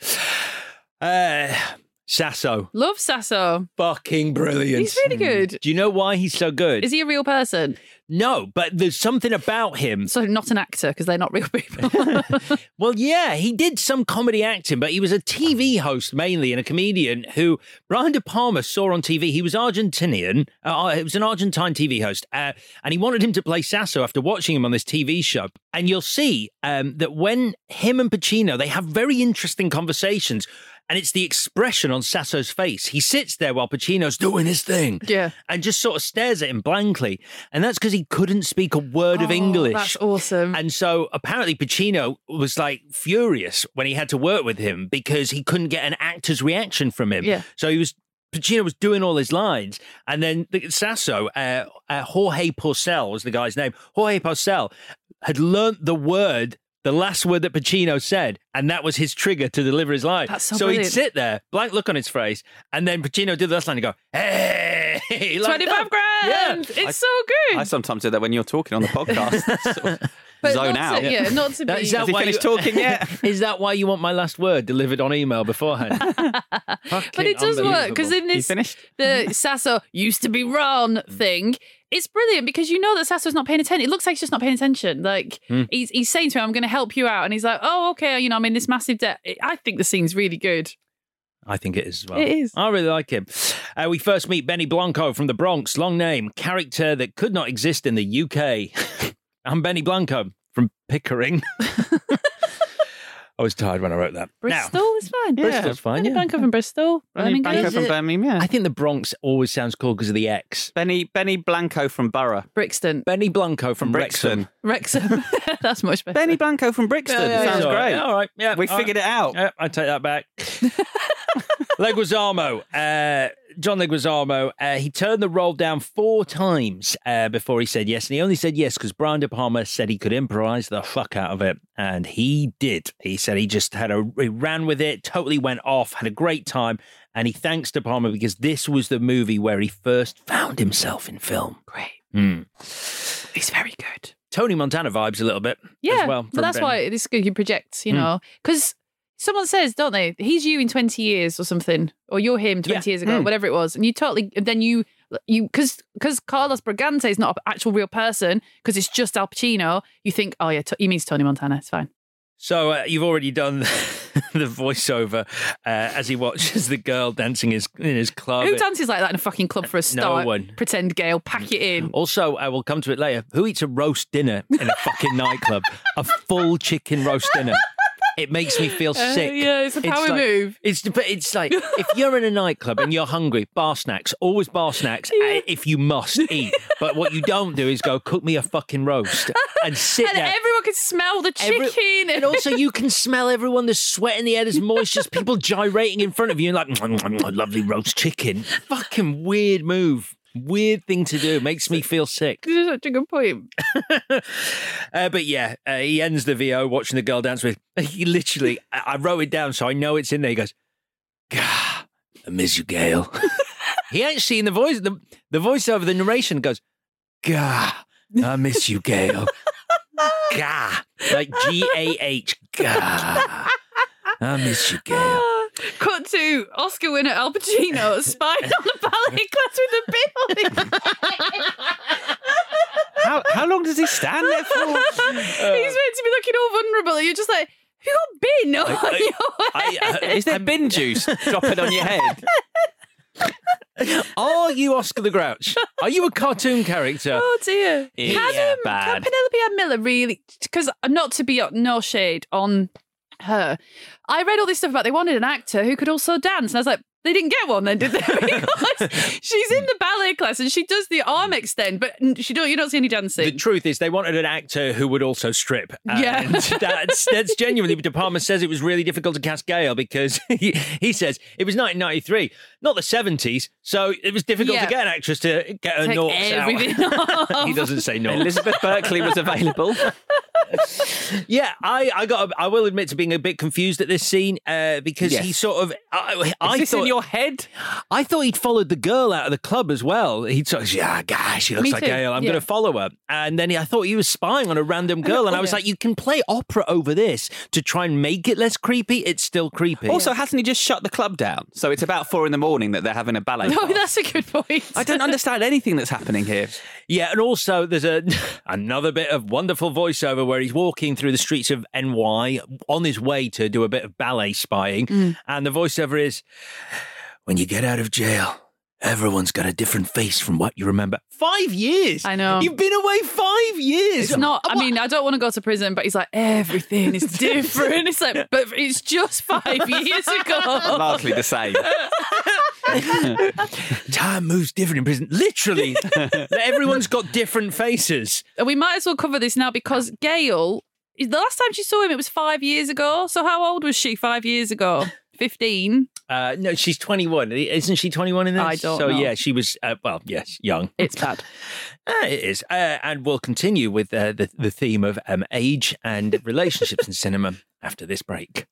Uh, Sasso. Love Sasso. Fucking brilliant. He's really good. Do you know why he's so good? Is he a real person? No, but there's something about him. So not an actor, because they're not real people. Well, yeah, he did some comedy acting, but he was a T V host mainly and a comedian who Brian De Palma saw on T V. He was Argentinian. Uh, it was an Argentine T V host, uh, and he wanted him to play Sasso after watching him on this T V show. And you'll see um, that when him and Pacino, they have very interesting conversations. And it's the expression on Sasso's face. He sits there while Pacino's doing his thing. Yeah. And just sort of stares at him blankly. And that's because he couldn't speak a word of Oh, English. That's awesome. And so apparently Pacino was like furious when he had to work with him because he couldn't get an actor's reaction from him. Yeah. So he was, Pacino was doing all his lines. And then the, Sasso, uh, uh, Jorge Porcel was the guy's name. Jorge Porcel had learnt the word the last word that Pacino said, and that was his trigger to deliver his line. That's so so he'd brilliant. sit there, blank look on his face, and then Pacino did the last line and go, hey! like twenty-five that. grand. Yeah. It's I- so good. I sometimes do that when you're talking on the podcast. Sort of But zone not out. To, yeah, not to That- be. is that Has he why finished you- talking yet? Is that why you want my last word delivered on email beforehand? But it does work because in You this finished? the Sasso used to be Ron thing, it's brilliant because you know that Sasso's not paying attention. It looks like he's just not paying attention. Like Mm. he's he's saying to him, "I'm going to help you out," and he's like, "Oh, okay, you know, I'm in this massive debt." I think the scene's really good. I think it is as well. It is. I really like him. Uh, we first meet Benny Blanco from the Bronx. Long name, character that could not exist in the U K. I'm Benny Blanco from Pickering. I was tired when I wrote that. Bristol Now, is fine. Bristol's fine, Benny yeah. Blanco from Bristol. Benny Birmingham. Blanco from Birmingham, yeah. I think the Bronx always sounds cool because of the X. Benny Benny Blanco from Borough. Brixton. Benny Blanco from Brixton. Wrexham. Wrexham. That's much better. Benny Blanco from Brixton. Yeah, yeah, Sounds it's all right. great. All right, yeah, We all figured right. it out. Yeah, I take that back. Leguizamo, uh, John Leguizamo, uh, he turned the role down four times uh, before he said yes. And he only said yes because Brian De Palma said he could improvise the fuck out of it. And he did. He said he just had a, he ran with it, totally went off, had a great time. And he thanks De Palma because this was the movie where he first found himself in film. Great. Mm. It's very good. Tony Montana vibes a little bit Yeah, as well. but from that's Ben. why it is good. You project, you Mm. know, because someone says, don't they? He's you in twenty years or something, or you're him twenty Yeah. years ago, Mm. whatever it was, and you totally. And then you, you, because because Carlos Brigante is not an actual real person, because it's just Al Pacino. You think, oh yeah, t- he means Tony Montana. It's fine. So uh, you've already done the voiceover uh, as he watches the girl dancing his, in his club. Who dances like that in a fucking club for a start? No one. Pretend Gail, pack it in. Also, I will come to it later. Who eats a roast dinner in a fucking nightclub? A full chicken roast dinner. It makes me feel sick. Uh, yeah, it's a power it's like, move. It's but it's like if you're in a nightclub and you're hungry, bar snacks, always bar snacks. Yeah. If you must eat, but what you don't do is go cook me a fucking roast and sit and there. everyone can smell the chicken, Every, and also you can smell everyone. There's sweat in the air. There's moisture. People gyrating in front of you, and like mm, mm, mm, lovely roast chicken. Fucking weird move. Weird thing to do. Makes me feel sick. This is such a good point. uh, but yeah, uh, he ends the V O watching the girl dance with. He literally, I, I wrote it down so I know it's in there. He goes, "Gah, I miss you, Gail." He actually in the voice, the the voiceover, the narration goes, "Gah, I miss you, Gail." Gah, like G A H. Gah, I miss you, Gail. Cut to Oscar winner Al Pacino spying on a ballet class with a bill. how, how long does he stand there for? Uh, He's meant to be looking all vulnerable. You're just like, have you got bin on I, I, your head? I, uh, is there bin juice dropping on your head? Are you Oscar the Grouch? Are you a cartoon character? Oh dear. Yeah, can, um, bad. can Penelope Ann Miller really? Because not to be no shade on her, I read all this stuff about they wanted an actor who could also dance, and I was like, they didn't get one then, did they? Because she's in the ballet class and she does the arm extend, but she don't. You don't see any dancing. The truth is, they wanted an actor who would also strip. And yeah, that's that's genuinely. The department says it was really difficult to cast Gail because he, he says it was nineteen ninety-three, not the seventies, so it was difficult yeah. to get an actress to get her Take noughts everything out. off. He doesn't say no. Elizabeth Berkley was available. Yeah, I, I got. I will admit to being a bit confused at this scene uh, because Yes. he sort of. I, I Is this thought, in your head? I thought he'd followed the girl out of the club as well. He sort of, yeah, gosh, she looks Me like too, Gail. I'm yeah. going to follow her. And then he, I thought he was spying on a random girl, and I was yeah. like, you can play opera over this to try and make it less creepy. It's still creepy. Also, hasn't he just shut the club down? So it's about four in the morning that they're having a ballet No, class. that's a good point. I don't understand anything that's happening here. Yeah, and also there's a another bit of wonderful voiceover where he's walking through the streets of N Y on his way to do a bit of ballet spying, Mm. and the voiceover is, when you get out of jail, everyone's got a different face from what you remember. Five years! I know. You've been away five years! It's not, I mean, I don't want to go to prison, but he's like, everything is different. It's like, but it's just five years ago. Largely the same. Time moves different in prison. Literally. Everyone's got different faces. We might as well cover this now because Gail, the last time she saw him, it was five years ago. So how old was she five years ago? fifteen? Uh, no, she's twenty-one. Isn't she twenty-one in this? I don't so, know. yeah, she was, uh, well, yes, young. It's bad. Uh, it is. Uh, and we'll continue with uh, the, the theme of um, age and relationships in cinema after this break.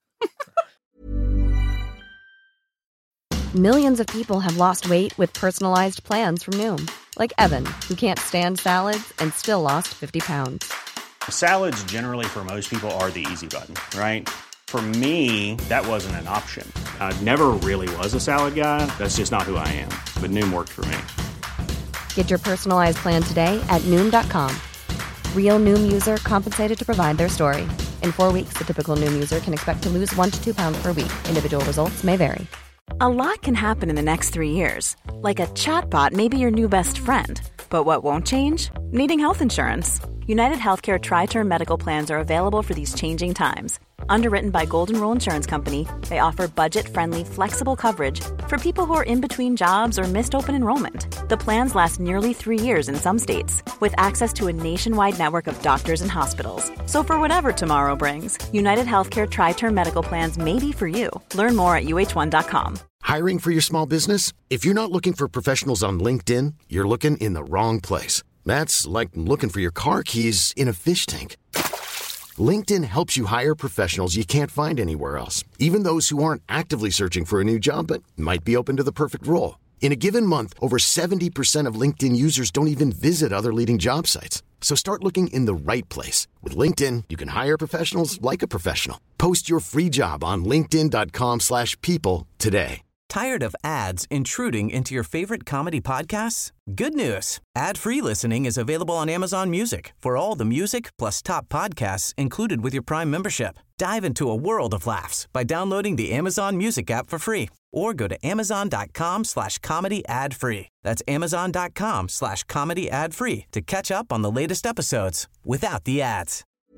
Millions of people have lost weight with personalized plans from Noom. Like Evan, who can't stand salads and still lost fifty pounds. Salads generally for most people are the easy button, right? For me, that wasn't an option. I never really was a salad guy. That's just not who I am. But Noom worked for me. Get your personalized plan today at Noom dot com. Real Noom user compensated to provide their story. In four weeks, the typical Noom user can expect to lose one to two pounds per week. Individual results may vary. A lot can happen in the next three years. Like a chatbot may be your new best friend. But what won't change? Needing health insurance. United Healthcare Tri-Term Medical Plans are available for these changing times. Underwritten by Golden Rule Insurance Company, they offer budget-friendly, flexible coverage for people who are in between jobs or missed open enrollment. The plans last nearly three years in some states, with access to a nationwide network of doctors and hospitals. So for whatever tomorrow brings, United Healthcare Tri-Term Medical Plans may be for you. Learn more at U H one dot com. Hiring for your small business? If you're not looking for professionals on LinkedIn, you're looking in the wrong place. That's like looking for your car keys in a fish tank. LinkedIn helps you hire professionals you can't find anywhere else, even those who aren't actively searching for a new job but might be open to the perfect role. In a given month, over seventy percent of LinkedIn users don't even visit other leading job sites. So start looking in the right place. With LinkedIn, you can hire professionals like a professional. Post your free job on linkedin dot com slash people today. Tired of ads intruding into your favorite comedy podcasts? Good news. Ad-free listening is available on Amazon Music for all the music plus top podcasts included with your Prime membership. Dive into a world of laughs by downloading the Amazon Music app for free or go to amazon.com slash comedy ad free. That's amazon.com slash comedy ad free to catch up on the latest episodes without the ads.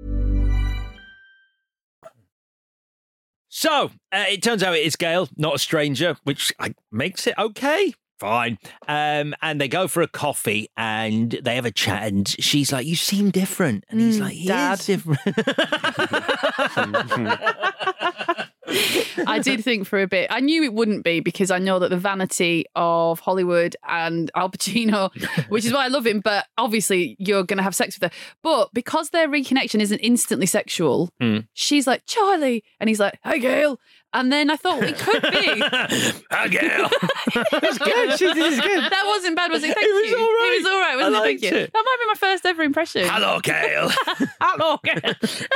So, uh, it turns out it is Gail, not a stranger, which uh, makes it okay. Fine. Um, and they go for a coffee and they have a chat and she's like, you seem different. And he's Mm, like, he Dad. is different. I did think for a bit. I knew it wouldn't be because I know that the vanity of Hollywood and Al Pacino, which is why I love him, but obviously you're going to have sex with her. But because their reconnection isn't instantly sexual, Mm. she's like, Charlie. And he's like, hi, Gail. And then I thought it could be. Hi, Gail. It's good. She, this is good. That wasn't bad, was it? Thank It was you. all right. It was all right, wasn't I it? Thank liked you. it. That might be my first ever impression. Hello, Gail. Hello, Gail.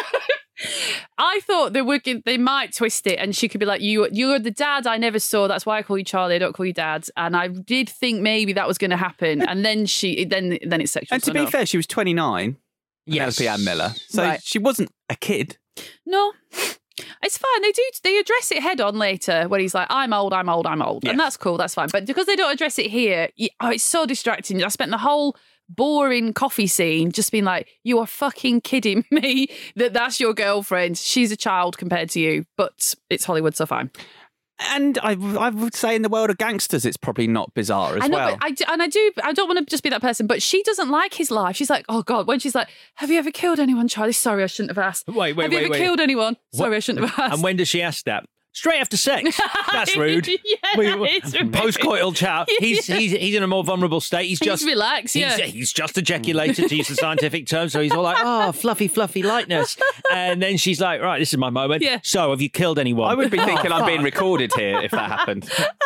I thought they would give, they might twist it and she could be like, you, you're the dad I never saw. That's why I call you Charlie. I don't call you dad. And I did think maybe that was going to happen. And then she, then then it's sexual. And to so be no. fair, she was twenty-nine. Yes. Penelope Ann Miller. So Right. she wasn't a kid. No. It's fine. They do. They address it head on later when he's like, "I'm old, I'm old, I'm old," Yeah. and that's cool. That's fine. But because they don't address it here, you, oh, it's so distracting. I spent the whole boring coffee scene just being like, "You are fucking kidding me that that's your girlfriend. She's a child compared to you." But it's Hollywood, so fine. And I, I would say in the world of gangsters, it's probably not bizarre as I know, well. but I do, and I do. I don't want to just be that person, but she doesn't like his life. She's like, "Oh God," when she's like, "Have you ever killed anyone, Charlie?" Sorry, I shouldn't have asked. Wait, wait, Have you wait, ever wait. killed anyone? Sorry, What- I shouldn't have asked. And when does she ask that? Straight after sex. That's rude. Yeah, that is rude. Post-coital chat. He's, Yeah. he's he's in a more vulnerable state. He's He's just relaxed, he's, yeah. he's just ejaculated, to use the scientific term. So he's all like, "Oh, fluffy, fluffy lightness." And then she's like, "Right, this is my moment." Yeah. So, have you killed anyone? I would be Oh, thinking I'm being fuck. recorded here if that happened.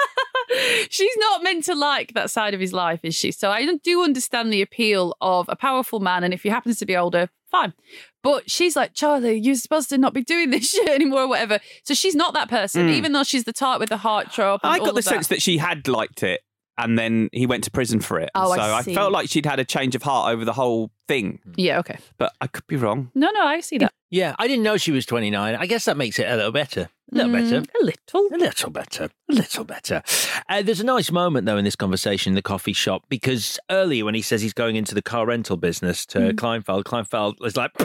She's not meant to like that side of his life, is she? So I do understand the appeal of a powerful man, and if he happens to be older, fine. But she's like, Charlie, you're supposed to not be doing this shit anymore or whatever. So she's not that person, Mm. even though she's the tart with the heart trope. And I all got the of sense that she had liked it and then he went to prison for it. Oh, so I see. felt like she'd had a change of heart over the whole thing. Yeah, okay. But I could be wrong. No, no, I see that. Yeah, I didn't know she was twenty-nine. I guess that makes it a little better. A little Mm, better. A little. A little better. A little better. Uh, there's a nice moment, though, in this conversation in the coffee shop, because earlier when he says he's going into the car rental business to Mm. Kleinfeld, Kleinfeld is like,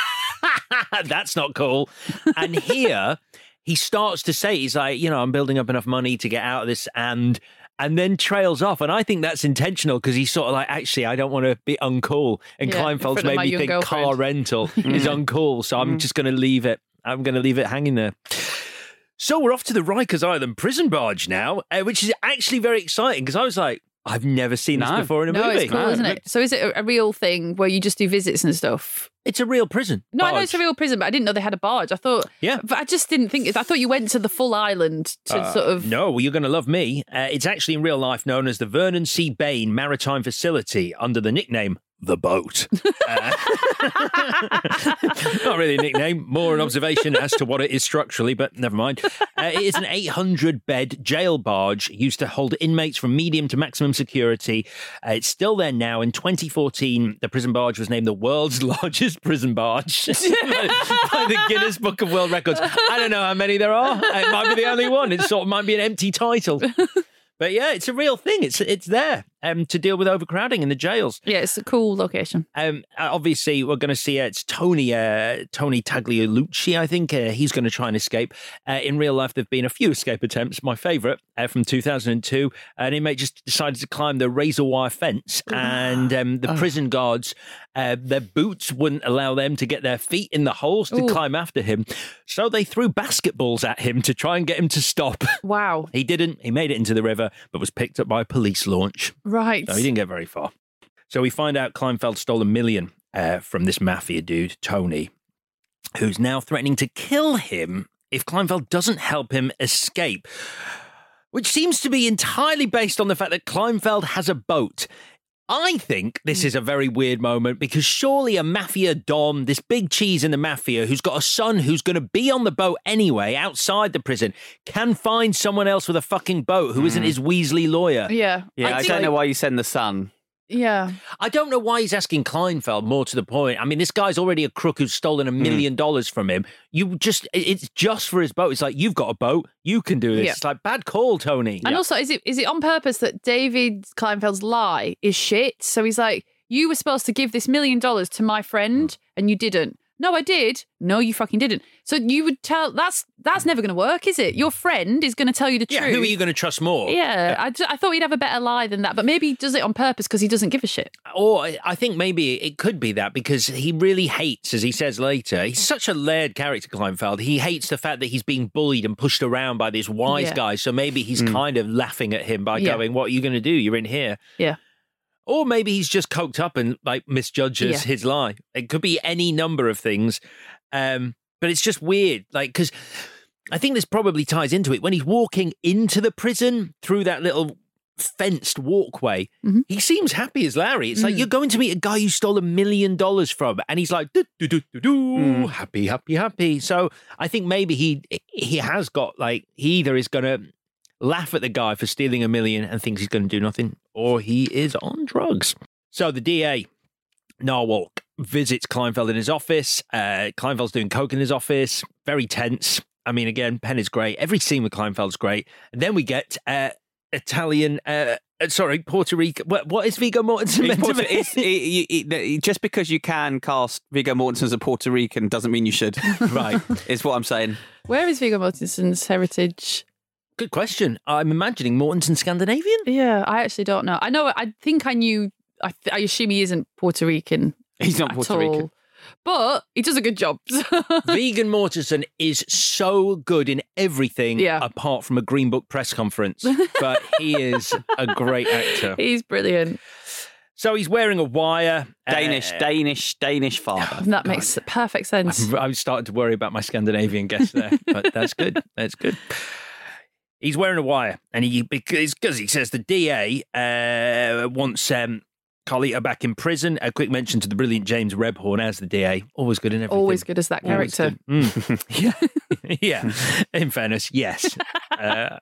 that's not cool. And here he starts to say, he's like, you know, I'm building up enough money to get out of this and... And then trails off. And I think that's intentional because he's sort of like, actually, I don't want to be uncool. And Yeah, in Kleinfeld's front of made my me young think girlfriend. car rental is uncool. So I'm just going to leave it. I'm going to leave it hanging there. So we're off to the Rikers Island prison barge now, uh, which is actually very exciting because I was like, I've never seen No. this before in a No, movie. it's cool, isn't it? So is it a, a real thing where you just do visits and stuff? It's a real prison. No, I know barge. it's a real prison, but I didn't know they had a barge. I thought, Yeah. but I just didn't think. I thought you went to the full island to Uh, sort of. No, well, you're going to love me. Uh, it's actually in real life known as the Vernon C. Bain Maritime Facility under the nickname The Boat. Uh, not really a nickname, more an observation as to what it is structurally, but never mind. Uh, it is an eight hundred bed jail barge used to hold inmates from medium to maximum security. Uh, it's still there now. In twenty fourteen, the prison barge was named the world's largest prison barge by the Guinness Book of World Records. I don't know how many there are. It might be the only one. It sort of might be an empty title. But yeah, it's a real thing. It's it's there um, to deal with overcrowding in the jails. Yeah, it's a cool location. Um, uh, obviously, we're going to see uh, it's Tony uh, Tony Taglialucci, I think. Uh, he's going to try and escape. Uh, in real life, there have been a few escape attempts. My favourite uh, from two thousand two. An inmate just decided to climb the razor wire fence, and um, the prison guards, uh, their boots wouldn't allow them to get their feet in the holes to Ooh. climb after him. So they threw basketballs at him to try and get him to stop. Wow. He didn't. He made it into the river, but was picked up by a police launch. Right. No, he didn't get very far. So we find out Kleinfeld stole a million uh, from this mafia dude, Tony, who's now threatening to kill him if Kleinfeld doesn't help him escape, which seems to be entirely based on the fact that Kleinfeld has a boat. I think this is a very weird moment because surely a mafia don, this big cheese in the mafia who's got a son who's going to be on the boat anyway outside the prison, can find someone else with a fucking boat who isn't his Weasley lawyer. Yeah. Yeah, I, I don't know why you send the son. Yeah. I don't know why he's asking Kleinfeld, more to the point. I mean, this guy's already a crook who's stolen a million dollars from him. You just, it's just for his boat. It's like, you've got a boat, you can do this. Yeah. It's like, bad call, Tony. And Yeah. also, is it is it on purpose that David Kleinfeld's lie is shit? So he's like, you were supposed to give this million dollars to my friend and you didn't. No, I did. No, you fucking didn't. So you would tell, that's that's never going to work, is it? Your friend is going to tell you the Yeah, truth. who are you going to trust more? Yeah, I, ju- I thought he'd have a better lie than that, but maybe he does it on purpose because he doesn't give a shit. Or I think maybe it could be that because he really hates, as he says later, he's such a layered character, Kleinfeld. He hates the fact that he's being bullied and pushed around by this wise Yeah. guy. So maybe he's kind of laughing at him by Yeah. going, what are you going to do? You're in here. Yeah. Or maybe he's just coked up and like misjudges Yeah. his lie. It could be any number of things. Um, but it's just weird. Like, because I think this probably ties into it. When he's walking into the prison through that little fenced walkway, Mm-hmm. he seems happy as Larry. It's Mm. like you're going to meet a guy you stole a million dollars from, and he's like, do, do, do, do, do, Mm. happy, happy, happy. So I think maybe he he has got like, he either is going to laugh at the guy for stealing a million and thinks he's going to do nothing, or he is on drugs. So the D A, Norwalk, visits Kleinfeld in his office. Uh, Kleinfeld's doing coke in his office. Very tense. I mean, again, Penn is great. Every scene with Kleinfeld's great. And then we get uh, Italian, uh, uh, sorry, Puerto Rico. What, what is Viggo Mortensen It's meant to Puerto- be? it's- it- it- it- just because you can cast Viggo Mortensen as a Puerto Rican doesn't mean you should. Right. Is what I'm saying. Where is Viggo Mortensen's heritage? Good question. I'm imagining Mortensen Scandinavian? Yeah, I actually don't know. I know, I think I knew, I, th- I assume he isn't Puerto Rican. He's not at Puerto all. Rican. But he does a good job. Vegan Mortensen is so good in everything Yeah. apart from a Green Book press conference. But he is a great actor. He's brilliant. So he's wearing a wire. Danish, Uh, Danish, Danish father. And that makes perfect sense. I'm, I'm starting to worry about my Scandinavian guest there, but that's good. That's good. He's wearing a wire, and he because because he says the D A uh, wants um, Carlito back in prison. A quick mention to the brilliant James Rebhorn as the D A. Always good in everything. Always good as that Always character. good. Mm. yeah, yeah. In fairness, yes. Uh,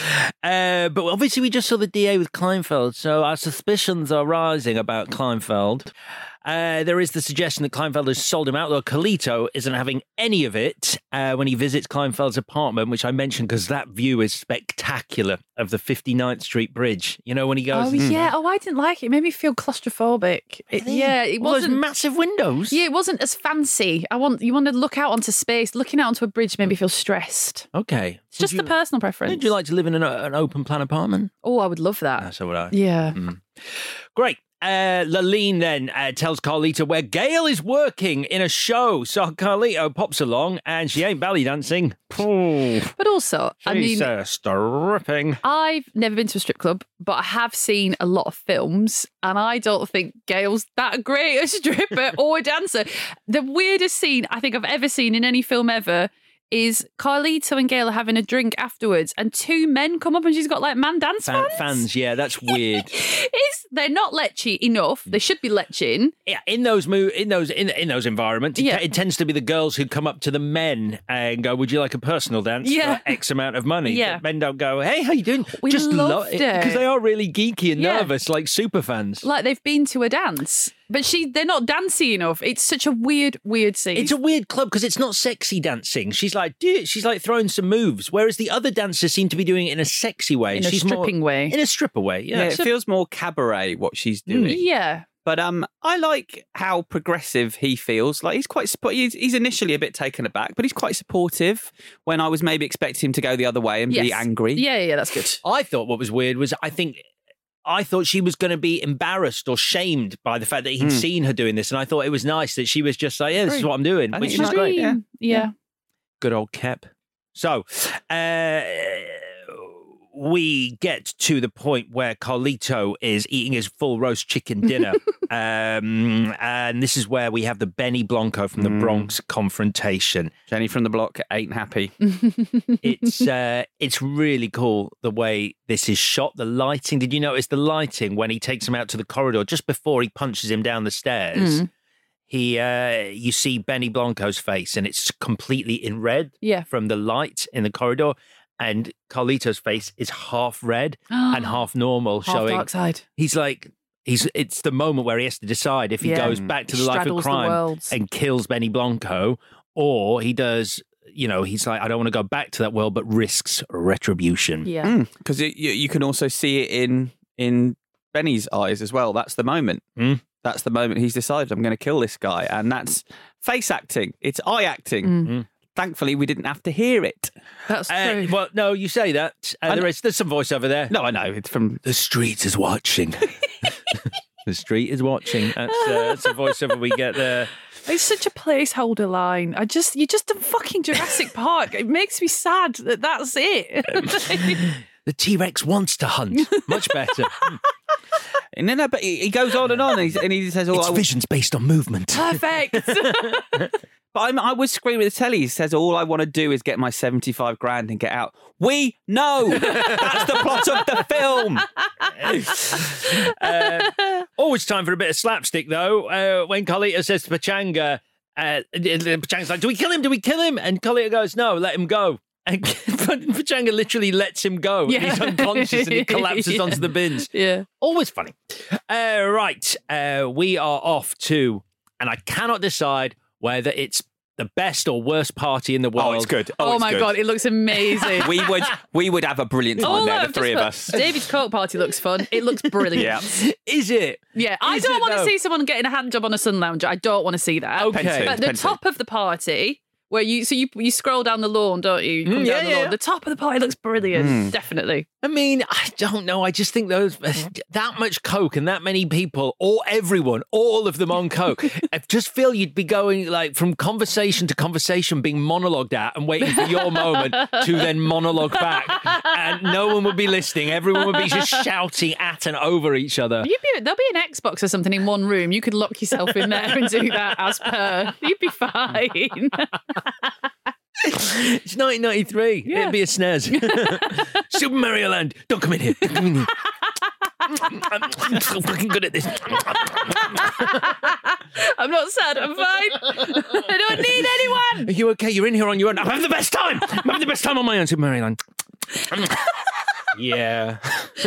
uh, but obviously, we just saw the D A with Kleinfeld, so our suspicions are rising about Kleinfeld. Uh, there is the suggestion that Kleinfeld has sold him out, though Carlito isn't having any of it uh, when he visits Kleinfeld's apartment, which I mentioned because that view is spectacular of the fifty-ninth Street Bridge. You know, when he goes... Oh, yeah. Oh, I didn't like it. It made me feel claustrophobic. It, yeah, it All those wasn't... massive windows. Yeah, it wasn't as fancy. I want You wanted to look out onto space. Looking out onto a bridge made me feel stressed. Okay. It's just Would a you- personal preference. Would you like to live in an, an open plan apartment? Oh, I would love that. Uh, so would I. Yeah. Mm. Great. Uh, Laline then uh, tells Carlito where Gail is working in a show. So Carlito pops along and she ain't belly dancing. Oh, But also, I she's mean, uh, stripping. I've never been to a strip club, but I have seen a lot of films, and I don't think Gail's that great a stripper or a dancer. The weirdest scene I think I've ever seen in any film ever is Carlito and Gail are having a drink afterwards, and two men come up and she's got like man dance Fan, fans. fans, yeah, that's weird. It's, they're not lechy enough. They should be leching. Yeah, in those mo- in those in, in those environments, it, Yeah. it tends to be the girls who come up to the men and go, "Would you like a personal dance Yeah. for X amount of money?" Yeah. The men don't go, "Hey, how you doing?" We Just lo- loved it. because they are really geeky and Yeah. nervous, like super fans. Like they've been to a dance, but she they're not dancey enough. It's such a weird, weird scene. It's a weird club because it's not sexy dancing. She's like, dude, she's like throwing some moves, whereas the other dancers seem to be doing it in a sexy way. In a she's stripping more, way. In a stripper way, yeah. Yeah, it feels more cabaret what she's doing. yeah. But um, I like how progressive he feels. Like he's quite. Suppo- he's, he's initially a bit taken aback, but he's quite supportive. When I was maybe expecting him to go the other way and be Yes. angry. Yeah, yeah, that's good. I thought what was weird was I think I thought she was going to be embarrassed or shamed by the fact that he'd Mm. seen her doing this, and I thought it was nice that she was just like, "Yeah, this is Agree. what I'm doing," I which think is it's great. Yeah. Yeah. Good old Kep. So, uh, we get to the point where Carlito is eating his full roast chicken dinner. um, and this is where we have the Benny Blanco from the Mm. Bronx confrontation. Jenny from the block ain't happy. It's uh, it's really cool the way this is shot. The lighting. Did you notice the lighting when he takes him out to the corridor just before he punches him down the stairs? Mm. He, uh, you see Benny Blanco's face, and it's completely in red Yeah. from the light in the corridor. And Carlito's face is half red and half normal, Half showing dark side. he's like he's. It's the moment where he has to decide if he Yeah. goes back to He the life of straddles the crime worlds. and kills Benny Blanco, or he does. You know, he's like, I don't want to go back to that world, but risks retribution. Yeah. Because you, you can also see it in in Benny's eyes as well. That's the moment. Mm. That's the moment he's decided, I'm going to kill this guy. And that's face acting. It's eye acting. Mm. Thankfully, we didn't have to hear it. That's Uh, true. well, no, you say that. Uh, there is there's some voiceover there. No, I know. It's from... The street is watching. The street is watching. That's, uh, that's a voiceover we get there. It's such a placeholder line. I just, you just done fucking Jurassic Park. It makes me sad that that's it. The T-Rex wants to hunt. Much better. And then, but he, he goes on and on, and, he's, and he says, "Oh, It's I, visions based on movement." Perfect. But I'm, I was screaming at the telly. He says, all I want to do is get my seventy-five grand and get out. We know that's the plot of the film. uh, always time for a bit of slapstick, though. Uh, when Carlito says to Pachanga, uh, Pachanga's like, do we kill him? Do we kill him? And Carlito goes, no, let him go. And Pachanga literally lets him go. Yeah. He's unconscious and he collapses Yeah. onto the bins. Yeah. Always funny. Uh, right. Uh, we are off to, and I cannot decide whether it's the best or worst party in the world. Oh, it's good. Oh, it's my good. God, it looks amazing. we would we would have a brilliant time Oh, there, look, the three of just us. look. David's Coke party looks fun. It looks brilliant. Yeah. Is it? Yeah, I Is don't it, want to though? see someone getting a hand job on a sun lounger. I don't want to see that. Okay. Pensy, But the Pensy. top of the party, where you so you you scroll down the lawn, don't you? You come Mm, down yeah, the yeah. lawn. The top of the party looks brilliant. Mm. Definitely. I mean, I don't know. I just think those that much coke and that many people, or everyone, all of them on coke. I just feel you'd be going like from conversation to conversation, being monologued at, and waiting for your moment to then monologue back, and no one would be listening. Everyone would be just shouting at and over each other. You'd be there'll be an Xbox or something in one room. You could lock yourself in there and do that as per. You'd be fine. It's nineteen ninety-three. Yeah. It'd be a S N E S. Super Mario Land. Don't come in here. Don't come in here. I'm so fucking good at this. I'm not sad. I'm fine. I don't need anyone. Are you okay? You're in here on your own. I'm having the best time. I'm having the best time on my own, Super Mario Land. Yeah.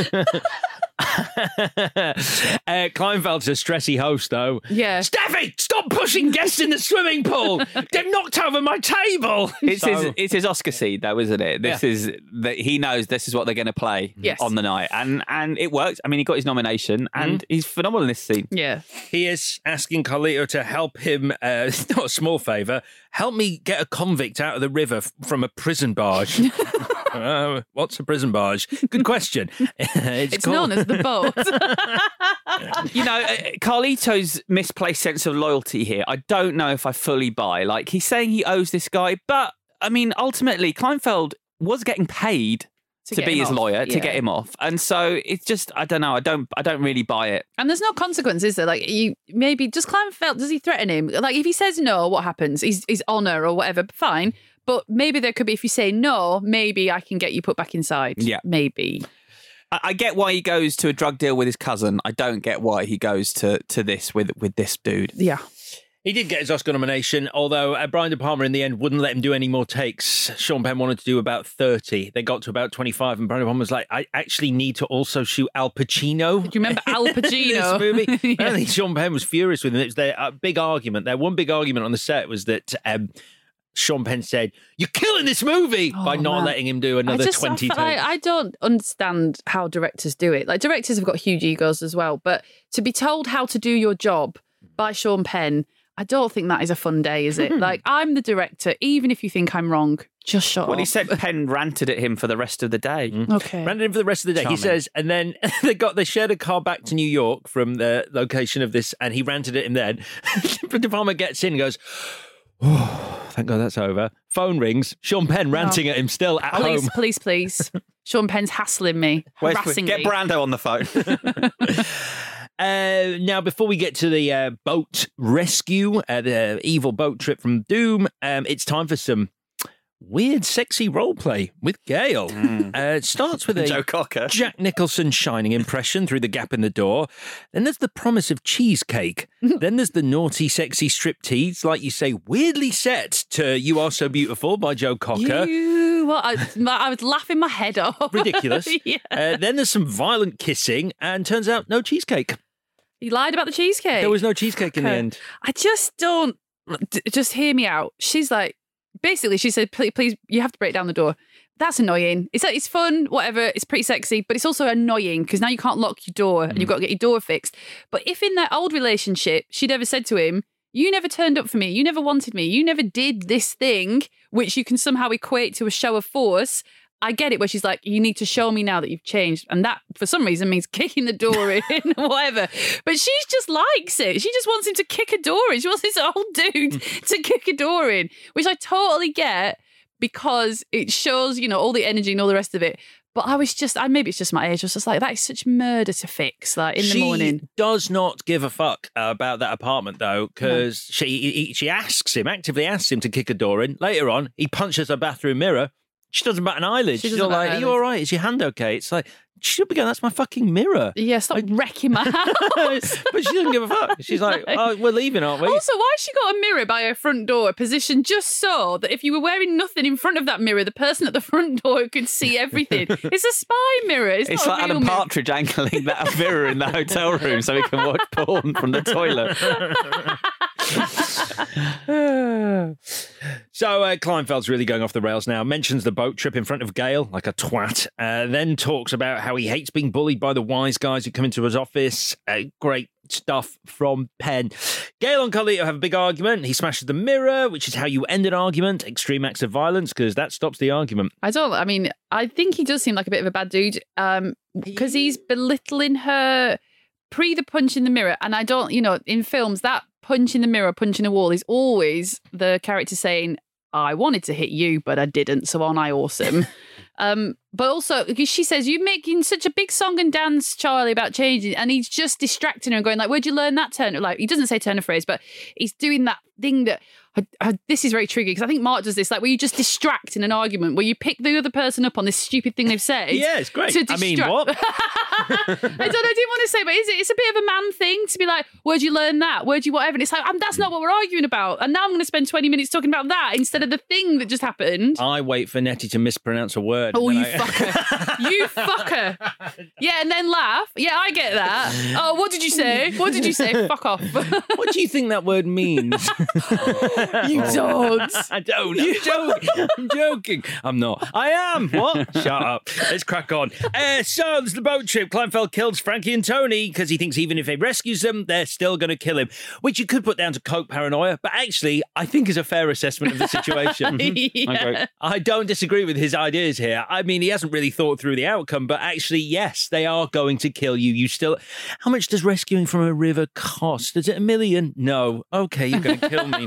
uh, Kleinfeld's a stressy host, though. Yeah. Steffi, stop pushing guests in the swimming pool. They've knocked over my table. It's So- his it's his Oscar seed, though, isn't it? This Yeah. is that he knows this is what they're going to play Yes. on the night, and and it worked. I mean, he got his nomination, and he's phenomenal in this scene. Yeah. He is asking Carlito to help him, uh, not a small favour, help me get a convict out of the river f- from a prison barge. uh, what's a prison barge? Good question. it's It's called- known as the boat. You know, uh, Carlito's misplaced sense of loyalty here, I don't know if I fully buy. Like, he's saying he owes this guy, but, I mean, ultimately, Kleinfeld was getting paid To to, get be him his off, lawyer, to yeah. get him off. And so it's just, I don't know, I don't I don't really buy it. And there's no consequence, is there? Like, you maybe just Kleinfeld, does he threaten him? Like, if he says no, what happens? He's, he's honour or whatever, fine. But maybe there could be, if you say no, maybe I can get you put back inside. Yeah. Maybe. I, I get why he goes to a drug deal with his cousin. I don't get why he goes to, to this with, with this dude. Yeah. He did get his Oscar nomination, although uh, Brian De Palma in the end wouldn't let him do any more takes. Sean Penn wanted to do about thirty. They got to about twenty-five, and Brian De Palma was like, I actually need to also shoot Al Pacino. Do you remember Al in Pacino? this movie? Yeah. I think Sean Penn was furious with him. It was their uh, big argument. Their one big argument on the set was that um, Sean Penn said, "You're killing this movie," Oh, by not man. letting him do another I just, twenty I, feel like takes. I don't understand how directors do it. Like, directors have got huge egos as well, but to be told how to do your job by Sean Penn, I don't think that is a fun day, is it? Like, I'm the director. Even if you think I'm wrong, just shut Well, up. he said Penn ranted at him for the rest of the day. Okay. Ran it in for the rest of the day. Charming. He says, and then they got they shared a car back to New York from the location of this, and he ranted at him then. De Palma gets in and goes, Thank God that's over. Phone rings. Sean Penn ranting No. at him still at Please, home. please, please. Sean Penn's hassling me, Where's- harassing get me. Brando on the phone. Uh, now, before we get to the uh, boat rescue, uh, the evil boat trip from Doom, um, it's time for some weird, sexy role play with Gail. Mm. Uh, it starts with a Joe Cocker. Jack Nicholson shining impression through the gap in the door. Then there's the promise of cheesecake. Then there's the naughty, sexy striptease, like you say, weirdly set to "You Are So Beautiful" by Joe Cocker. You, what? I, I was laughing my head off. Ridiculous. Yeah. Uh, then there's some violent kissing, and turns out no cheesecake. He lied about the cheesecake. There was no cheesecake in the Okay. end. I just don't. d- Just hear me out. She's like, basically, she said, please, please, you have to break down the door. That's annoying. It's like, it's fun, whatever. It's pretty sexy, but it's also annoying because now you can't lock your door and you've got to get your door fixed. But if in their old relationship she'd ever said to him, you never turned up for me, you never wanted me, you never did this thing, which you can somehow equate to a show of force, I get it, where she's like, you need to show me now that you've changed. And that, for some reason, means kicking the door in or whatever. But she just likes it. She just wants him to kick a door in. She wants this old dude to kick a door in, which I totally get because it shows, you know, all the energy and all the rest of it. But I was just, I maybe it's just my age. I was just like, that is such murder to fix, like in she the morning. does not give a fuck about that apartment, though, because she he, she asks him, actively asks him to kick a door in. Later on, he punches her bathroom mirror. She doesn't bat an eyelid. She She's doesn't all bat like, an are you eyelid. all right? Is your hand okay? It's like, she should be going, that's my fucking mirror. Yeah, stop wrecking my house. But she doesn't give a fuck. She's like, oh, we're leaving, aren't we? Also, why has she got a mirror by her front door positioned just so that if you were wearing nothing in front of that mirror, the person at the front door could see everything? It's a spy mirror. It's, It's not like a real Adam mirror. Partridge angling that mirror in the hotel room so he can watch porn from the toilet. So uh, Kleinfeld's really going off the rails now. Mentions the boat trip in front of Gail like a twat. Uh, then talks about how he hates being bullied by the wise guys who come into his office. Uh, great stuff from Penn. Gail and Carlito have a big argument. He smashes the mirror, which is how you end an argument. Extreme acts of violence, because that stops the argument. I don't, I mean, I think he does seem like a bit of a bad dude um, because he's belittling her pre the punch in the mirror. And I don't, you know, in films, that punch in the mirror, punch in a wall is always the character saying, I wanted to hit you, but I didn't. So aren't I awesome? um, but also, because she says, you're making such a big song and dance, Charlie, about changing. And he's just distracting her and going like, where'd you learn that turn? Like, he doesn't say turn of phrase, but he's doing that thing that, I, I, this is very tricky because I think Mark does this, like where you just distract in an argument, where you pick the other person up on this stupid thing they've said. Yeah, it's great. to I mean, distract- what? I don't know, I didn't want to say, but is it, it's a bit of a man thing to be like, where'd you learn that? Where'd you whatever? And it's like, um, that's not what we're arguing about. And now I'm going to spend twenty minutes talking about that instead of the thing that just happened. I wait for Nettie to mispronounce a word. Oh, and you then I- fucker. You fucker. Yeah, and then laugh. Yeah, I get that. Oh, what did you say? What did you say? Fuck off. What do you think that word means? You dogs. I don't. I'm joking. I'm joking. I'm not. I am. What? Shut up. Let's crack on. Uh, so there's the boat trip. Kleinfeld kills Frankie and Tony because he thinks even if he rescues them, they're still going to kill him, which you could put down to coke paranoia, but actually I think is a fair assessment of the situation. Yeah. I don't disagree with his ideas here. I mean, he hasn't really thought through the outcome, but actually, yes, they are going to kill you. You still... How much does rescuing from a river cost? Is it a million? No. Okay, you're going to kill me.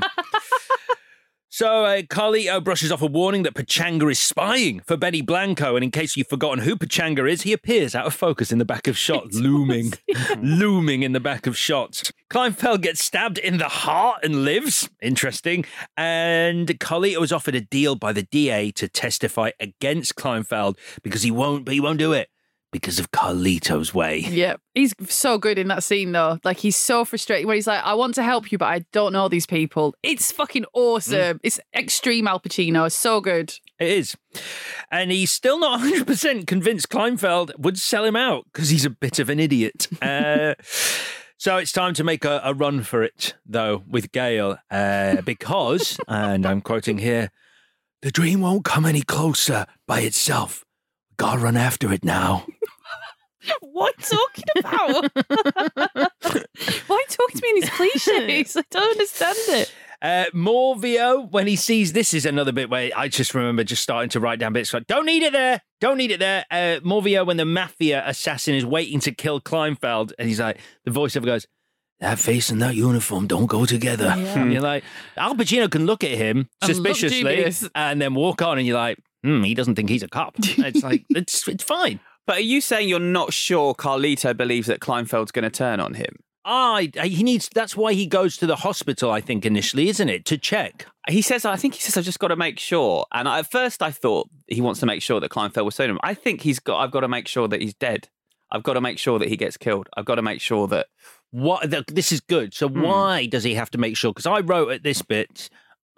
So uh, Carlito brushes off a warning that Pachanga is spying for Benny Blanco, and in case you've forgotten who Pachanga is, he appears out of focus in the back of shot, looming, looming in the back of shot. Kleinfeld gets stabbed in the heart and lives. Interesting. And Carlito is offered a deal by the D A to testify against Kleinfeld because he won't, but he won't do it because of Carlito's way. Yeah, he's so good in that scene though. Like he's so frustrated when he's like, I want to help you, but I don't know these people. It's fucking awesome. Mm. It's extreme Al Pacino. So good. It is. And he's still not one hundred percent convinced Kleinfeld would sell him out because he's a bit of an idiot. Uh, so it's time to make a, a run for it, though, with Gail, uh, because, and I'm quoting here, the dream won't come any closer by itself. Gotta run after it now. What are you talking about? Why are you talking to me in these cliches? I don't understand it. Uh, Morvio, when he sees, this is another bit where I just remember just starting to write down bits like, don't need it there, don't need it there. Uh, Morvio, when the mafia assassin is waiting to kill Kleinfeld, and he's like, the voiceover goes, that face and that uniform don't go together. Yeah. And you're like, Al Pacino can look at him And look suspiciously dubious. and then walk on, and you're like, hmm, he doesn't think he's a cop. It's like, it's it's fine. But are you saying you're not sure Carlito believes that Kleinfeld's going to turn on him? I he needs. That's why he goes to the hospital, I think, initially, isn't it, to check? He says, I think he says, I've just got to make sure. And at first, I thought he wants to make sure that Kleinfeld will turn him. I think he's got. I've got to make sure that he's dead. I've got to make sure that he gets killed. I've got to make sure that. What? The, this is good. So Hmm. why does he have to make sure? Because I wrote at this bit.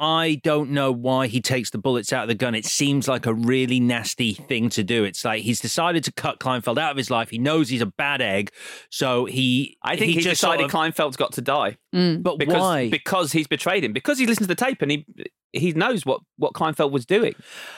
I don't know why he takes the bullets out of the gun. It seems like a really nasty thing to do. It's like he's decided to cut Kleinfeld out of his life. He knows he's a bad egg, so he. I think he, he just decided sort of, Kleinfeld's got to die. But because, why? Because he's betrayed him. Because he listens to the tape and he he knows what, what Kleinfeld was doing.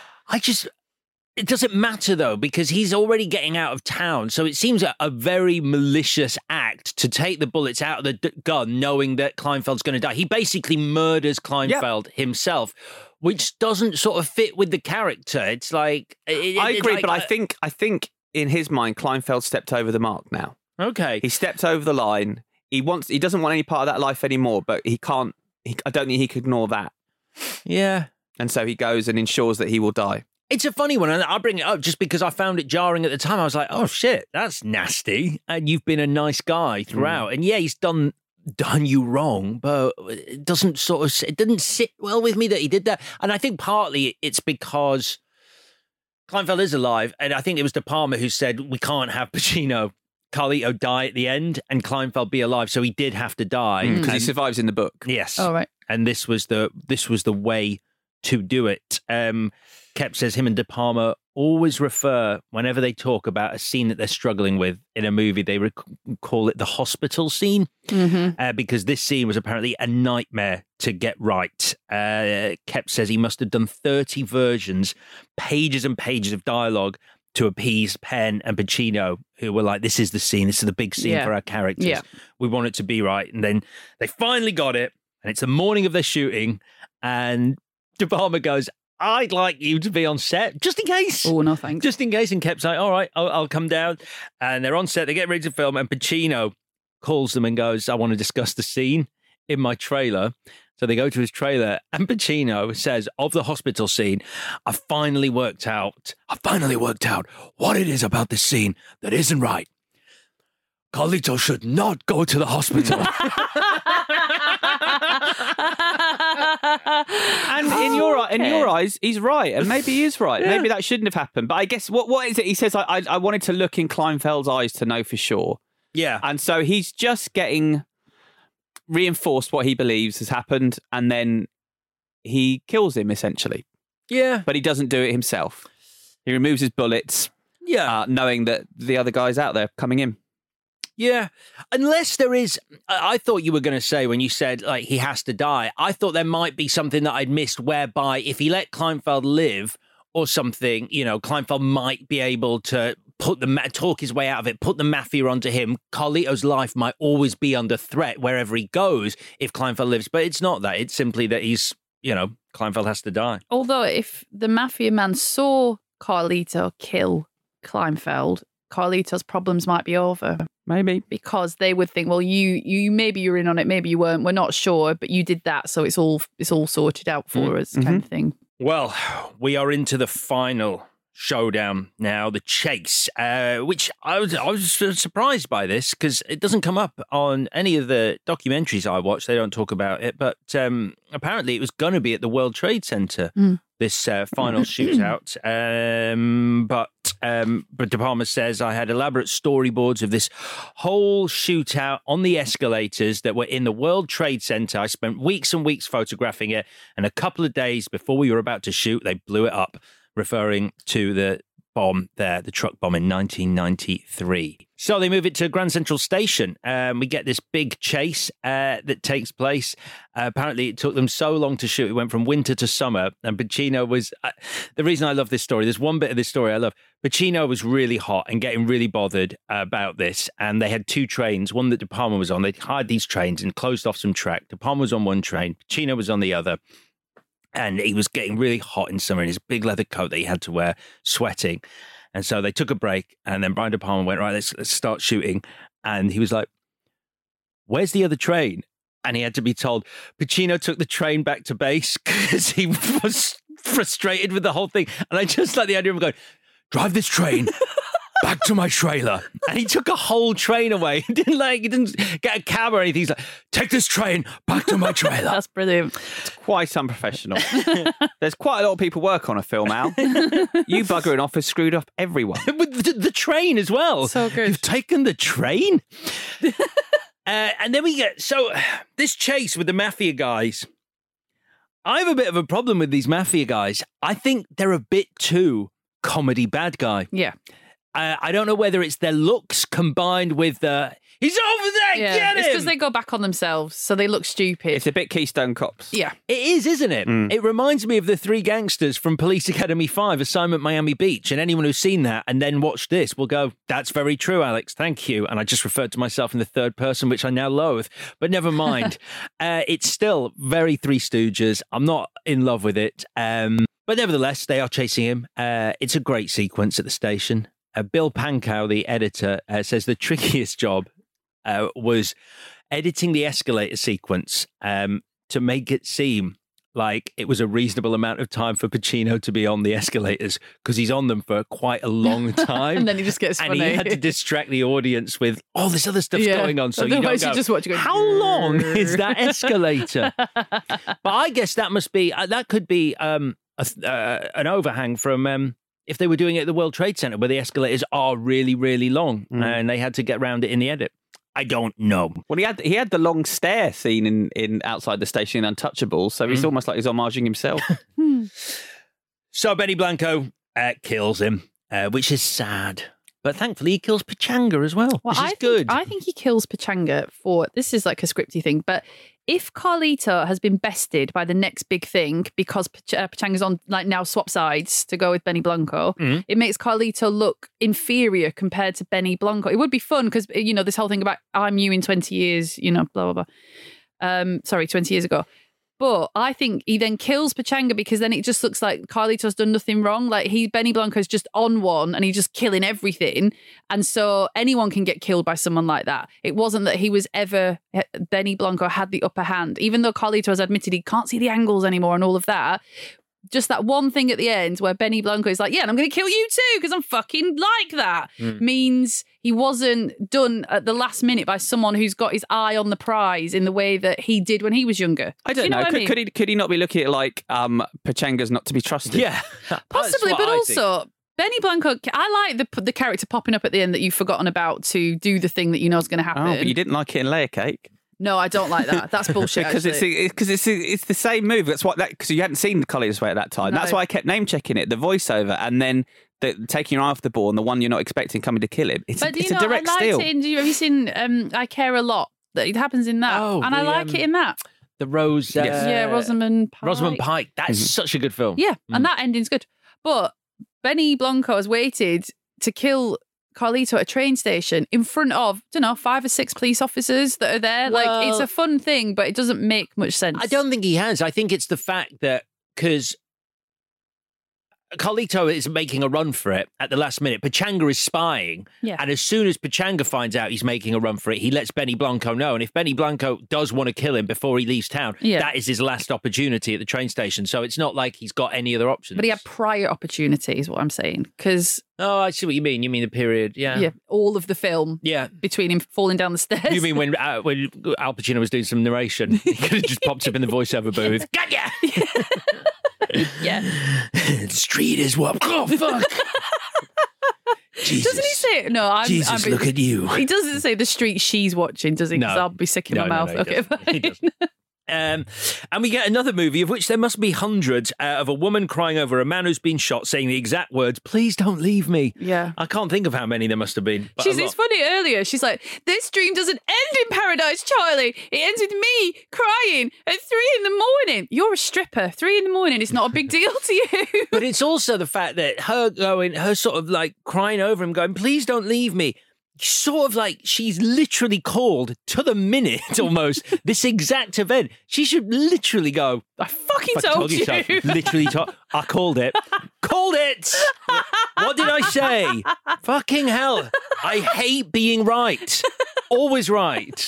I just. It doesn't matter, though, because he's already getting out of town. So it seems a, a very malicious act to take the bullets out of the d- gun, knowing that Kleinfeld's going to die. He basically murders Kleinfeld yep. himself, which doesn't sort of fit with the character. It's like... It, I agree, like, but I think I think in his mind, Kleinfeld stepped over the mark now. Okay. He stepped over the line. He wants. He doesn't want any part of that life anymore, but he can't... He, I don't think he could ignore that. Yeah. And so he goes and ensures that he will die. It's a funny one, and I bring it up just because I found it jarring at the time. I was like, oh, shit, that's nasty. And you've been a nice guy throughout. Mm. And yeah, he's done done you wrong, but it doesn't sort of, it didn't sit well with me that he did that. And I think partly it's because Kleinfeld is alive, and I think it was De Palma who said, we can't have Pacino, Carlito die at the end and Kleinfeld be alive. So he did have to die. Because mm. he survives in the book. Yes. Oh, right. And this was the this was the way to do it. Um, Kep says him and De Palma always refer, whenever they talk about a scene that they're struggling with in a movie, they rec- call it the hospital scene, mm-hmm. uh, because this scene was apparently a nightmare to get right. Uh, Kep says he must have done thirty versions, pages and pages of dialogue to appease Penn and Pacino, who were like, this is the scene, this is the big scene yeah. for our characters. Yeah. We want it to be right. And then they finally got it, and it's the morning of their shooting, and De Palma goes, I'd like you to be on set, just in case. Oh, no thanks. Just in case. And Kep's like, all right, I'll, I'll come down. And they're on set, they get ready to film, and Pacino calls them and goes, I want to discuss the scene in my trailer. So they go to his trailer, and Pacino says, of the hospital scene, I finally worked out, I finally worked out what it is about this scene that isn't right. Carlito should not go to the hospital. And in your okay. in your eyes, he's right, and maybe he is right. Yeah. Maybe that shouldn't have happened. But I guess what what is it? He says, I, I I wanted to look in Kleinfeld's eyes to know for sure. Yeah, and so he's just getting reinforced what he believes has happened, and then he kills him essentially. Yeah, but he doesn't do it himself. He removes his bullets. Yeah, uh, knowing that the other guy's out there coming in. Yeah, unless there is, I thought you were going to say when you said, like, he has to die, I thought there might be something that I'd missed whereby if he let Kleinfeld live or something, you know, Kleinfeld might be able to put the, talk his way out of it, put the mafia onto him. Carlito's life might always be under threat wherever he goes if Kleinfeld lives, but it's not that. It's simply that he's, you know, Kleinfeld has to die. Although if the mafia man saw Carlito kill Kleinfeld, Carlito's problems might be over. Maybe. Because they would think, well, you you maybe you're in on it, maybe you weren't. We're not sure, but you did that, so it's all it's all sorted out for mm. us, kind mm-hmm. of thing. Well, we are into the final showdown now, the chase, uh, which I was I was surprised by this because it doesn't come up on any of the documentaries I watched. They don't talk about it, but um, apparently it was going to be at the World Trade Center. Mm. This uh, final shootout, um, but um, but De Palma says I had elaborate storyboards of this whole shootout on the escalators that were in the World Trade Center. I spent weeks and weeks photographing it, and a couple of days before we were about to shoot, they blew it up, referring to the bomb there, the truck bomb in nineteen ninety-three. So they move it to Grand Central Station. Um, we get this big chase uh, that takes place. Uh, apparently, it took them so long to shoot. It went from winter to summer. And Pacino was... Uh, the reason I love this story, there's one bit of this story I love. Pacino was really hot and getting really bothered uh, about this. And they had two trains, one that De Palma was on. They hired these trains and closed off some track. De Palma was on one train. Pacino was on the other. And he was getting really hot in summer in his big leather coat that he had to wear, sweating. And so they took a break, and then Brian De Palma went, right, let's, let's start shooting. And he was like, where's the other train? And he had to be told, Pacino took the train back to base because he was frustrated with the whole thing. And I just like the idea of him going, drive this train back to my trailer. And he took a whole train away. He didn't like, he didn't get a cab or anything. He's like, take this train back to my trailer. That's brilliant. It's quite unprofessional. There's quite a lot of people work on a film, Al. You buggering off has screwed up everyone. With the, the train as well. So good. You've taken the train? Uh, and then we get, so this chase with the mafia guys, I have a bit of a problem with these mafia guys. I think they're a bit too comedy bad guy. Yeah. Uh, I don't know whether it's their looks combined with the, he's over there, Yeah. get him! It's because they go back on themselves, so they look stupid. It's a bit Keystone Cops. Yeah. It is, isn't it? Mm. It reminds me of the three gangsters from Police Academy five, Assignment Miami Beach. And anyone who's seen that and then watched this will go, that's very true, Alex. Thank you. And I just referred to myself in the third person, which I now loathe. But never mind. uh, it's still very Three Stooges. I'm not in love with it. Um, but nevertheless, they are chasing him. Uh, it's a great sequence at the station. Uh, Bill Pankow, the editor, uh, says the trickiest job uh, was editing the escalator sequence um, to make it seem like it was a reasonable amount of time for Pacino to be on the escalators because he's on them for quite a long time. And then he just gets and funny. he had to distract the audience with all this other stuff's Yeah. going on. So you don't Otherwise go, you just watch it go, how long is that escalator? But I guess that must be, uh, that could be um, a, uh, an overhang from... Um, if they were doing it at the World Trade Center where the escalators are really, really long Mm. and they had to get around it in the edit. I don't know. Well, he had he had the long stair scene in, in outside the station in Untouchables, so it's Mm. almost like he's homaging himself. So Benny Blanco uh, kills him, uh, which is sad. But thankfully he kills Pachanga as well, Well, which is I think, good. I think he kills Pachanga for, this is like a scripty thing, but if Carlito has been bested by the next big thing because Pach- uh, Pachanga's on, like, now swap sides to go with Benny Blanco, Mhm. it makes Carlito look inferior compared to Benny Blanco. It would be fun because, you know, this whole thing about I'm you in twenty years, you know, blah, blah, blah. Um, sorry, twenty years ago. But I think he then kills Pachanga because then it just looks like Carlito's done nothing wrong. Like he, Benny Blanco's just on one and he's just killing everything. And so anyone can get killed by someone like that. It wasn't that he was ever, Benny Blanco had the upper hand. Even though Carlito has admitted he can't see the angles anymore and all of that. Just that one thing at the end where Benny Blanco is like, yeah, and I'm going to kill you too because I'm fucking like that, Mm. means he wasn't done at the last minute by someone who's got his eye on the prize in the way that he did when he was younger. I don't Do you know. know what I could, mean? could he could he not be looking at it like um, Pachanga's not to be trusted? Yeah. Possibly, but also Benny Blanco, I like the the character popping up at the end that you've forgotten about to do the thing that you know is going to happen. Oh, but you didn't like it in Layer Cake. No, I don't like that. That's bullshit. because it's actually. because it's, it's it's the same move. That's what that because you hadn't seen the Collier's Way at that time. No. That's why I kept name checking it. The voiceover and then the, taking your eye off the ball and the one you're not expecting coming to kill him. It's, But do it's you a know, direct I liked steal. it in, do you, have you seen um, I Care a Lot? That it happens in that. Oh, and I the, like um, it in that. The Rose... Uh, yeah, Rosamund Pike. Rosamund Pike. That's Mm-hmm. such a good film. Yeah, Mm. and that ending's good. But Benny Blanco has waited to kill Carlito at a train station in front of, I don't know, five or six police officers that are there. like, it's Well- a fun thing, but it doesn't make much sense. I don't think he has. I think it's the fact that because Carlito is making a run for it at the last minute. Pachanga is spying. Yeah. And as soon as Pachanga finds out he's making a run for it, he lets Benny Blanco know. And if Benny Blanco does want to kill him before he leaves town, Yeah. that is his last opportunity at the train station. So it's not like he's got any other options. But he had prior opportunities, what I'm saying. Because, Oh, I see what you mean. You mean the period, yeah. yeah, all of the film Yeah. between him falling down the stairs. You mean when uh, when Al Pacino was doing some narration? He could have just popped up in the voiceover booth. Got ya! Yeah. The street is what? Oh, fuck! Jesus. Doesn't he say it? No, I'm. Jesus, I'm, look at you. He doesn't say the street she's watching, does he? Because No. I'll be sick in No, my no, mouth. no, he okay, doesn't. He fine. doesn't. Um, and we get another movie of which there must be hundreds uh, of a woman crying over a man who's been shot, saying the exact words, "Please don't leave me." Yeah. I can't think of how many there must have been. But She's, a lot. it's funny earlier. She's like, this dream doesn't end in paradise, Charlie. It ends with me crying at three in the morning. You're a stripper. Three in the morning. It's not a big deal to you. But it's also the fact that her going, her sort of like crying over him, going, "Please don't leave me." Sort of like she's literally called to the minute almost this exact event. She should literally go, I fucking Fucking told you. so. Literally told. I called it. Called it. What did I say? Fucking hell. I hate being right. Always right.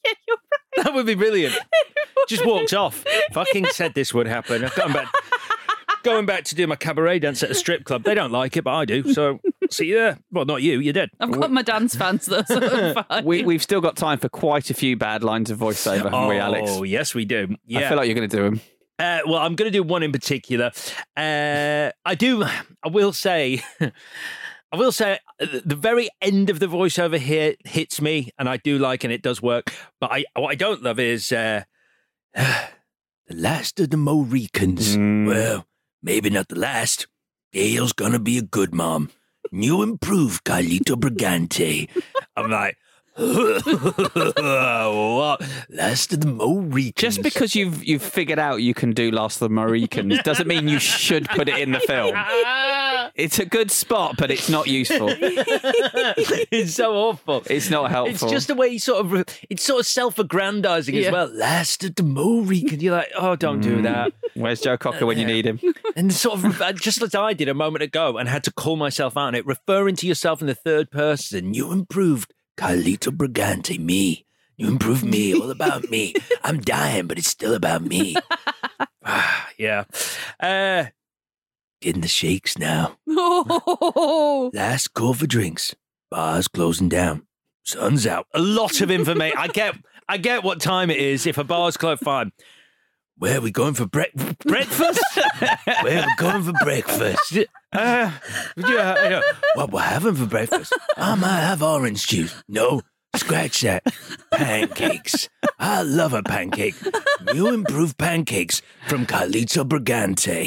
Yeah, you're right. That would be brilliant. Just walks off. Fucking said this would happen. I'm going back, going back to do my cabaret dance at a strip club. They don't like it, but I do. So see you there. Well, not you. You're dead. I've got my dance fans though, so I'm fine. We, we've still got time for quite a few bad lines of voiceover, haven't oh, we, Alex? Oh, yes, we do. Yeah. I feel like you're going to do them. Uh, well, I'm going to do one in particular. Uh, I do. I will say. I will say the very end of the voiceover here hits me, and I do like, and it does work. But I, what I don't love is uh, the last of the Mohicans. Mm. Well, maybe not the last. Gail's gonna be a good mom. New improved Carlito Brigante. I'm like, what? Last of the Mohicans. Just because you've you've figured out you can do Last of the Mohicans doesn't mean you should put it in the film. It's a good spot, but it's not useful. It's so awful. It's not helpful. It's just the way he sort of, it's sort of self-aggrandizing Yeah. as well. Last of the Mohicans. You're like, oh, don't do that. Where's Joe Cocker when you need him? And sort of, just as I did a moment ago and had to call myself out on it, referring to yourself in the third person. You improved Carlito Brigante, me. You improved me, all about me. I'm dying, but it's still about me. Yeah. Uh, getting the shakes now. Oh. Last call for drinks. Bars closing down. Sun's out. A lot of information. I get I get what time it is. If a bar's closed, fine. Where are we going for bre- breakfast? Where are we going for breakfast? Uh, yeah, I know. What we're having for breakfast? I might have orange juice. No, scratch that. Pancakes. I love a pancake. New improved pancakes from Carlito Brigante.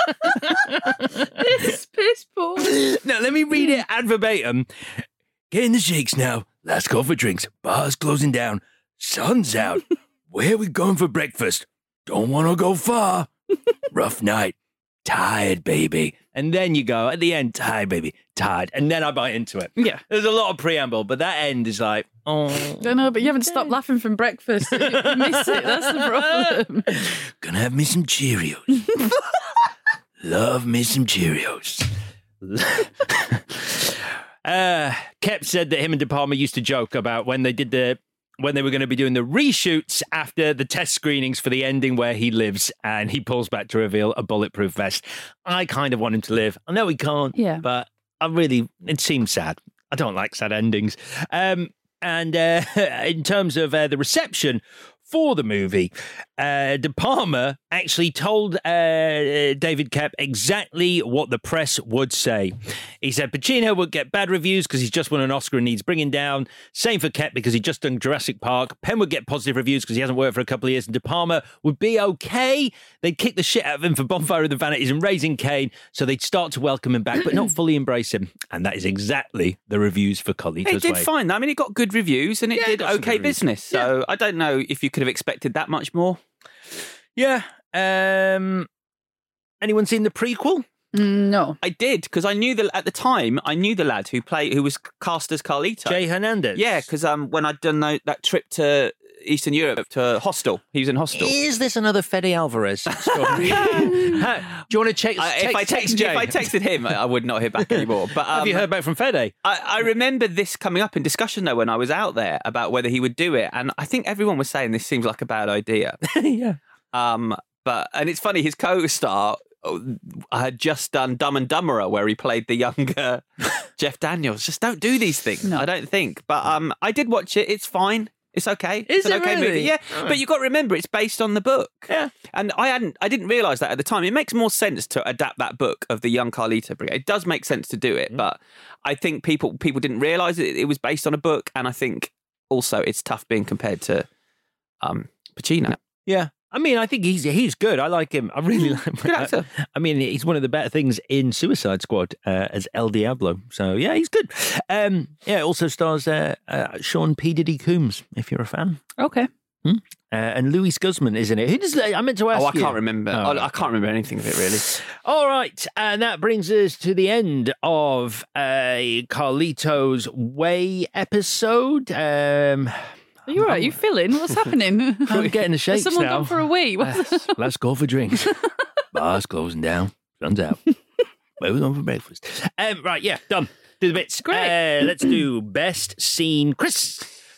It's piss poor. Now, let me read it ad verbatim. Getting the shakes now. Last call for drinks. Bars closing down. Sun's out. Where are we going for breakfast? Don't want to go far. Rough night. Tired, baby. And then you go, at the end, tired, baby. Tired. And then I bite into it. Yeah. There's a lot of preamble, but that end is like, oh. I know, but you haven't stopped laughing from breakfast. You miss it. That's the problem. Gonna have me some Cheerios. Love me some Cheerios. uh, Kep said that him and De Palma used to joke about when they did the when they were going to be doing the reshoots after the test screenings for the ending where he lives and he pulls back to reveal a bulletproof vest. I kind of want him to live. I know he can't, yeah. but I really, it seems sad. I don't like sad endings. Um, and uh, in terms of uh, the reception for the movie, uh, De Palma actually told uh, David Koepp exactly what the press would say. He said Pacino would get bad reviews because he's just won an Oscar and needs bringing down. Same for Koepp because he'd just done Jurassic Park. Penn would get positive reviews because he hasn't worked for a couple of years. And De Palma would be okay. They'd kick the shit out of him for Bonfire of the Vanities and Raising Cain, so they'd start to welcome him back, but not fully embrace him. And that is exactly the reviews for Carlito's It did Way. fine. I mean, it got good reviews and it Yeah, it did got some okay good reviews. business. So I don't know if you could have expected that much more. Yeah. Um, anyone seen the prequel? No, I did because I knew the at the time I knew the lad who played who was cast as Carlito. Jay Hernandez. Yeah, because um when I'd done the, that trip to Eastern Europe to Hostel, he was in Hostel. Is this another Fede Alvarez story? How- do you want to check? Uh, if I text, Jay? if I texted him, I would not hear back anymore. But um, Have you heard back from Fede? I, I remember this coming up in discussion though when I was out there about whether he would do it, and I think everyone was saying this seems like a bad idea. Yeah. Um, but and it's funny, his co-star had just done Dumb and Dumberer, where he played the younger Jeff Daniels. Just don't do these things. No. I don't think. But um, I did watch it. It's fine. It's okay. Is it's an it okay really? movie. Yeah, Oh. but you got to remember it's based on the book. Yeah. And I hadn't, I didn't realise that at the time. It makes more sense to adapt that book of the young Carlito Brigade. It does make sense to do it, Mm. but I think people people didn't realise it, it was based on a book, and I think also it's tough being compared to um, Pacino. Yeah. I mean, I think he's he's good. I like him. I really like him. Good actor. I mean, he's one of the better things in Suicide Squad uh, as El Diablo. So, yeah, he's good. Um, yeah, it also stars uh, uh, Sean P. Diddy Coombs, if you're a fan. okay. Hmm? Uh, and Louis Guzman, isn't it? Who does I meant to ask Oh, I you. can't remember. Oh. I, I can't remember anything of it really. All right, and that brings us to the end of a Carlito's Way episode. Um, Are you all right? Are you feeling? What's happening? I'm getting the shakes Has someone now. gone for a wee? What's Let's, let's go for drinks. Bars closing down. Sun's out. Where we going for breakfast? Um, right, yeah, done. Do the bits. Great. Uh, let's do best scene. Chris.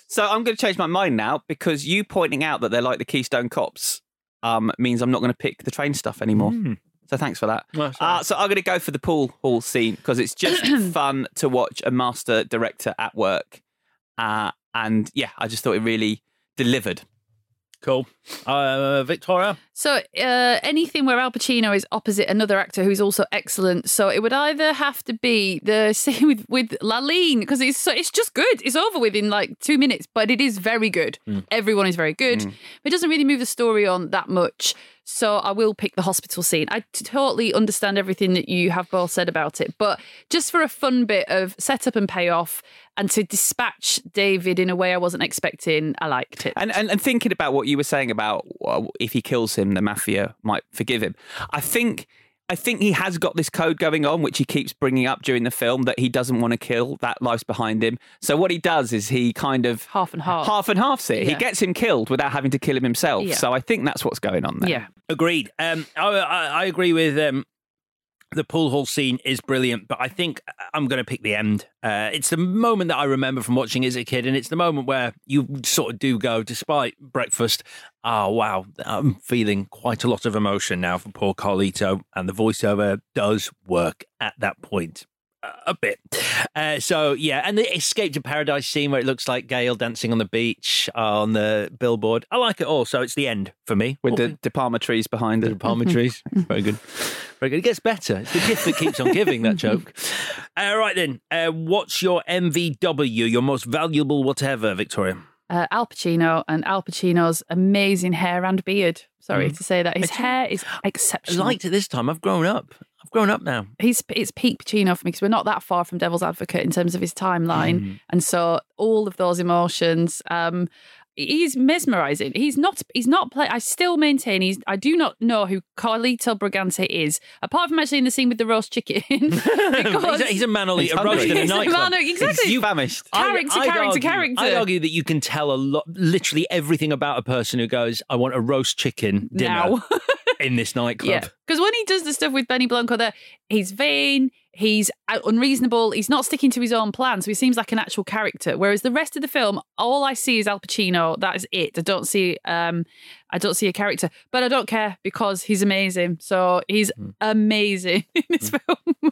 So I'm going to change my mind now because you pointing out that they're like the Keystone Cops um, means I'm not going to pick the train stuff anymore. Mm. So thanks for that. Well, uh, so I'm going to go for the pool hall scene because it's just fun to watch a master director at work. Uh, and yeah, I just thought it really delivered. Cool. Uh, Victoria? So uh, anything where Al Pacino is opposite another actor who's also excellent. So it would either have to be the scene with, with Laline, because it's so, it's just good. It's over within like two minutes, but it is very good. Mm. Everyone is very good. Mm. It doesn't really move the story on that much. So I will pick the hospital scene. I t- totally understand everything that you have both said about it, but just for a fun bit of setup and payoff and to dispatch David in a way I wasn't expecting, I liked it. And, and, and thinking about what you were saying about well, if he kills him, the mafia might forgive him. I think... I think he has got this code going on, which he keeps bringing up during the film, that he doesn't want to kill, that life's behind him. So what he does is he kind of... Half and half. Half and halfs it. Yeah. He gets him killed without having to kill him himself. Yeah. So I think that's what's going on there. Yeah. Agreed. Um, I, I, I agree with... Um, the pool hall scene is brilliant, but I think I'm going to pick the end. Uh, it's the moment that I remember from watching as a kid, and it's the moment where you sort of do go, despite breakfast, oh, wow, I'm feeling quite a lot of emotion now for poor Carlito, and the voiceover does work at that point. A bit. Uh, so, yeah, and the Escape to Paradise scene where it looks like Gail dancing on the beach on the billboard. I like it all, so it's the end for me. With the De Palma trees behind it. The De Palma trees. Very good. Very good. It gets better. It's the gift that keeps on giving, that joke. All uh, right, then. Uh, what's your M V W, your most valuable whatever, Victoria? Uh, Al Pacino and Al Pacino's amazing hair and beard. Sorry mm. to say that. His hair is exceptional. I liked it this time. I've grown up. I've grown up now. He's It's peak Pacino for me because we're not that far from Devil's Advocate in terms of his timeline. Mm. And so all of those emotions, um, he's mesmerising. He's not, he's not play. I still maintain he's, I do not know who Carlito Brigante is, apart from actually in the scene with the roast chicken. he's, a, he's a man who'll eat a roast in a nightclub. Exactly. You famished. Character, I, character, argue, character. I argue that you can tell a lot, literally everything about a person who goes, I want a roast chicken dinner. Now. In this nightclub. Yeah, because when he does the stuff with Benny Blanco there, he's vain, he's unreasonable, he's not sticking to his own plan, so he seems like an actual character. Whereas the rest of the film, all I see is Al Pacino. That is it. I don't see, um, I don't see a character, but I don't care because he's amazing. So he's mm. amazing in this mm. film.